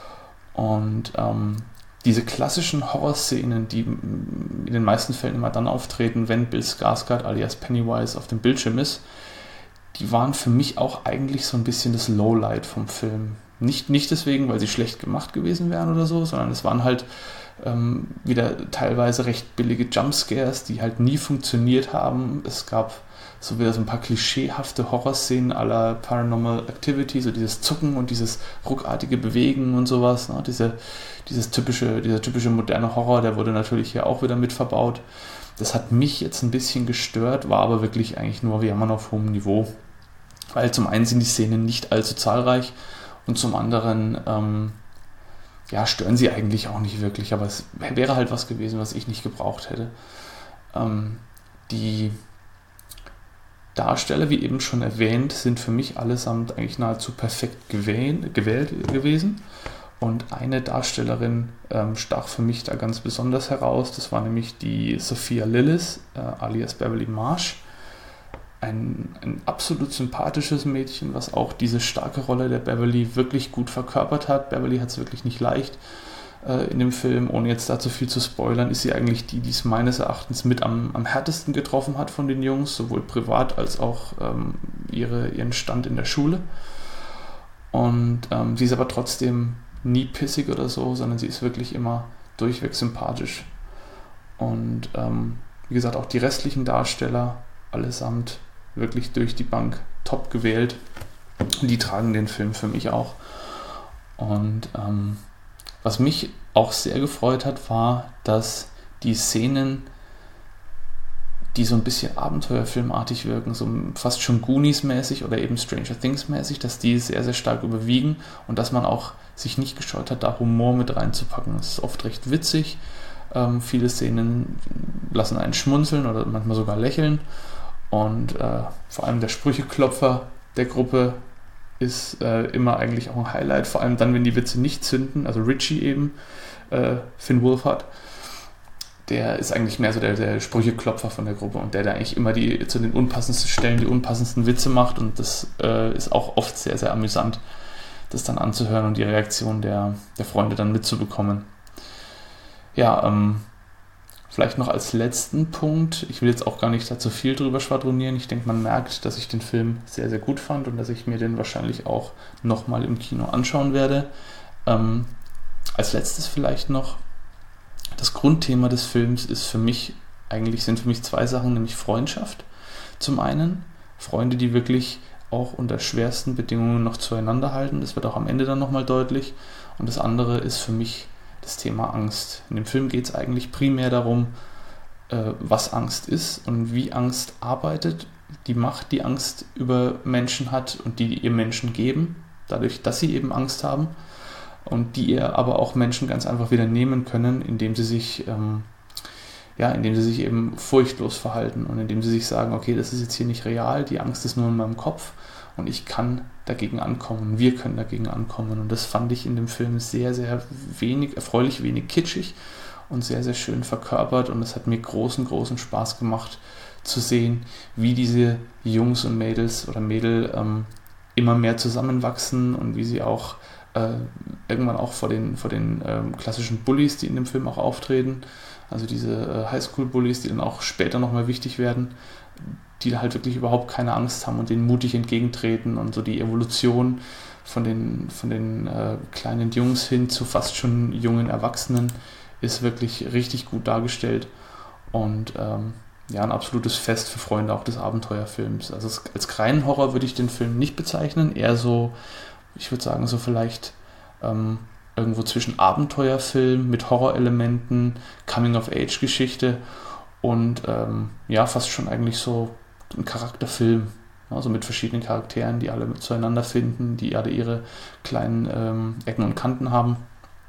Und diese klassischen Horrorszenen, die in den meisten Fällen immer dann auftreten, wenn Bill Skarsgård alias Pennywise auf dem Bildschirm ist, die waren für mich auch eigentlich so ein bisschen das Lowlight vom Film. Nicht deswegen, weil sie schlecht gemacht gewesen wären oder so, sondern es waren halt wieder teilweise recht billige Jumpscares, die halt nie funktioniert haben. Es gab so wieder so ein paar klischeehafte Horrorszenen à la Paranormal Activity, so dieses Zucken und dieses ruckartige Bewegen und sowas. Ne? Dieser typische moderne Horror, der wurde natürlich hier auch wieder mit verbaut. Das hat mich jetzt ein bisschen gestört, war aber wirklich eigentlich nur Jammern auf hohem Niveau. Weil zum einen sind die Szenen nicht allzu zahlreich und zum anderen stören sie eigentlich auch nicht wirklich, aber es wäre halt was gewesen, was ich nicht gebraucht hätte. Die Darsteller, wie eben schon erwähnt, sind für mich allesamt eigentlich nahezu perfekt gewählt gewesen. Und eine Darstellerin stach für mich da ganz besonders heraus. Das war nämlich die Sophia Lillis, alias Beverly Marsh. Ein absolut sympathisches Mädchen, was auch diese starke Rolle der Beverly wirklich gut verkörpert hat. Beverly hat es wirklich nicht leicht in dem Film. Ohne jetzt da zu viel zu spoilern, ist sie eigentlich die es meines Erachtens mit am härtesten getroffen hat von den Jungs, sowohl privat als auch ihren Stand in der Schule. Und sie ist aber trotzdem nie pissig oder so, sondern sie ist wirklich immer durchweg sympathisch. Und wie gesagt, auch die restlichen Darsteller allesamt wirklich durch die Bank top gewählt. Die tragen den Film für mich auch. Und was mich auch sehr gefreut hat, war, dass die Szenen, die so ein bisschen abenteuerfilmartig wirken, so fast schon Goonies-mäßig oder eben Stranger Things-mäßig, dass die sehr, sehr stark überwiegen und dass man auch sich nicht gescheut hat, da Humor mit reinzupacken. Das ist oft recht witzig. Viele Szenen lassen einen schmunzeln oder manchmal sogar lächeln. Und vor allem der Sprücheklopfer der Gruppe ist immer eigentlich auch ein Highlight, vor allem dann, wenn die Witze nicht zünden. Also Richie eben, Finn Wolfhard, der ist eigentlich mehr so der Sprücheklopfer von der Gruppe und der eigentlich immer zu den unpassendsten Stellen die unpassendsten Witze macht, und das ist auch oft sehr, sehr amüsant, das dann anzuhören und die Reaktion der Freunde dann mitzubekommen. Ja, vielleicht noch als letzten Punkt, ich will jetzt auch gar nicht da zu viel drüber schwadronieren, ich denke, man merkt, dass ich den Film sehr, sehr gut fand und dass ich mir den wahrscheinlich auch nochmal im Kino anschauen werde. Als letztes vielleicht noch, das Grundthema des Films sind für mich zwei Sachen, nämlich Freundschaft. Zum einen Freunde, die wirklich auch unter schwersten Bedingungen noch zueinander halten, das wird auch am Ende dann nochmal deutlich, und das andere ist für mich das Thema Angst. In dem Film geht es eigentlich primär darum, was Angst ist und wie Angst arbeitet, die Macht, die Angst über Menschen hat und die ihr Menschen geben, dadurch, dass sie eben Angst haben, und die ihr aber auch Menschen ganz einfach wieder nehmen können, indem sie sich eben furchtlos verhalten und indem sie sich sagen, okay, das ist jetzt hier nicht real, die Angst ist nur in meinem Kopf und ich kann dagegen ankommen, wir können dagegen ankommen, und das fand ich in dem Film sehr, sehr erfreulich wenig kitschig und sehr, sehr schön verkörpert, und es hat mir großen, großen Spaß gemacht zu sehen, wie diese Jungs und Mädels oder Mädel immer mehr zusammenwachsen und wie sie auch irgendwann auch vor den klassischen Bullies, die in dem Film auch auftreten, also diese Highschool-Bullies, die dann auch später nochmal wichtig werden, die halt wirklich überhaupt keine Angst haben und denen mutig entgegentreten, und so die Evolution von den kleinen Jungs hin zu fast schon jungen Erwachsenen ist wirklich richtig gut dargestellt, und ein absolutes Fest für Freunde auch des Abenteuerfilms. Also als reinen Horror würde ich den Film nicht bezeichnen, eher so, ich würde sagen, so vielleicht irgendwo zwischen Abenteuerfilm mit Horrorelementen, Coming-of-Age-Geschichte und fast schon eigentlich so ein Charakterfilm. Also mit verschiedenen Charakteren, die alle zueinander finden, die alle ihre kleinen Ecken und Kanten haben.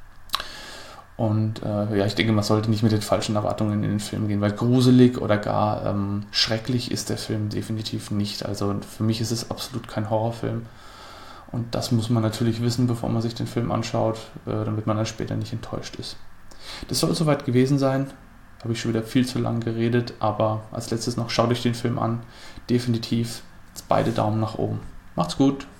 Und ich denke, man sollte nicht mit den falschen Erwartungen in den Film gehen, weil gruselig oder gar schrecklich ist der Film definitiv nicht. Also für mich ist es absolut kein Horrorfilm. Und das muss man natürlich wissen, bevor man sich den Film anschaut, damit man dann später nicht enttäuscht ist. Das soll soweit gewesen sein. Habe ich schon wieder viel zu lang geredet, aber als letztes noch, schaut euch den Film an. Definitiv beide Daumen nach oben. Macht's gut!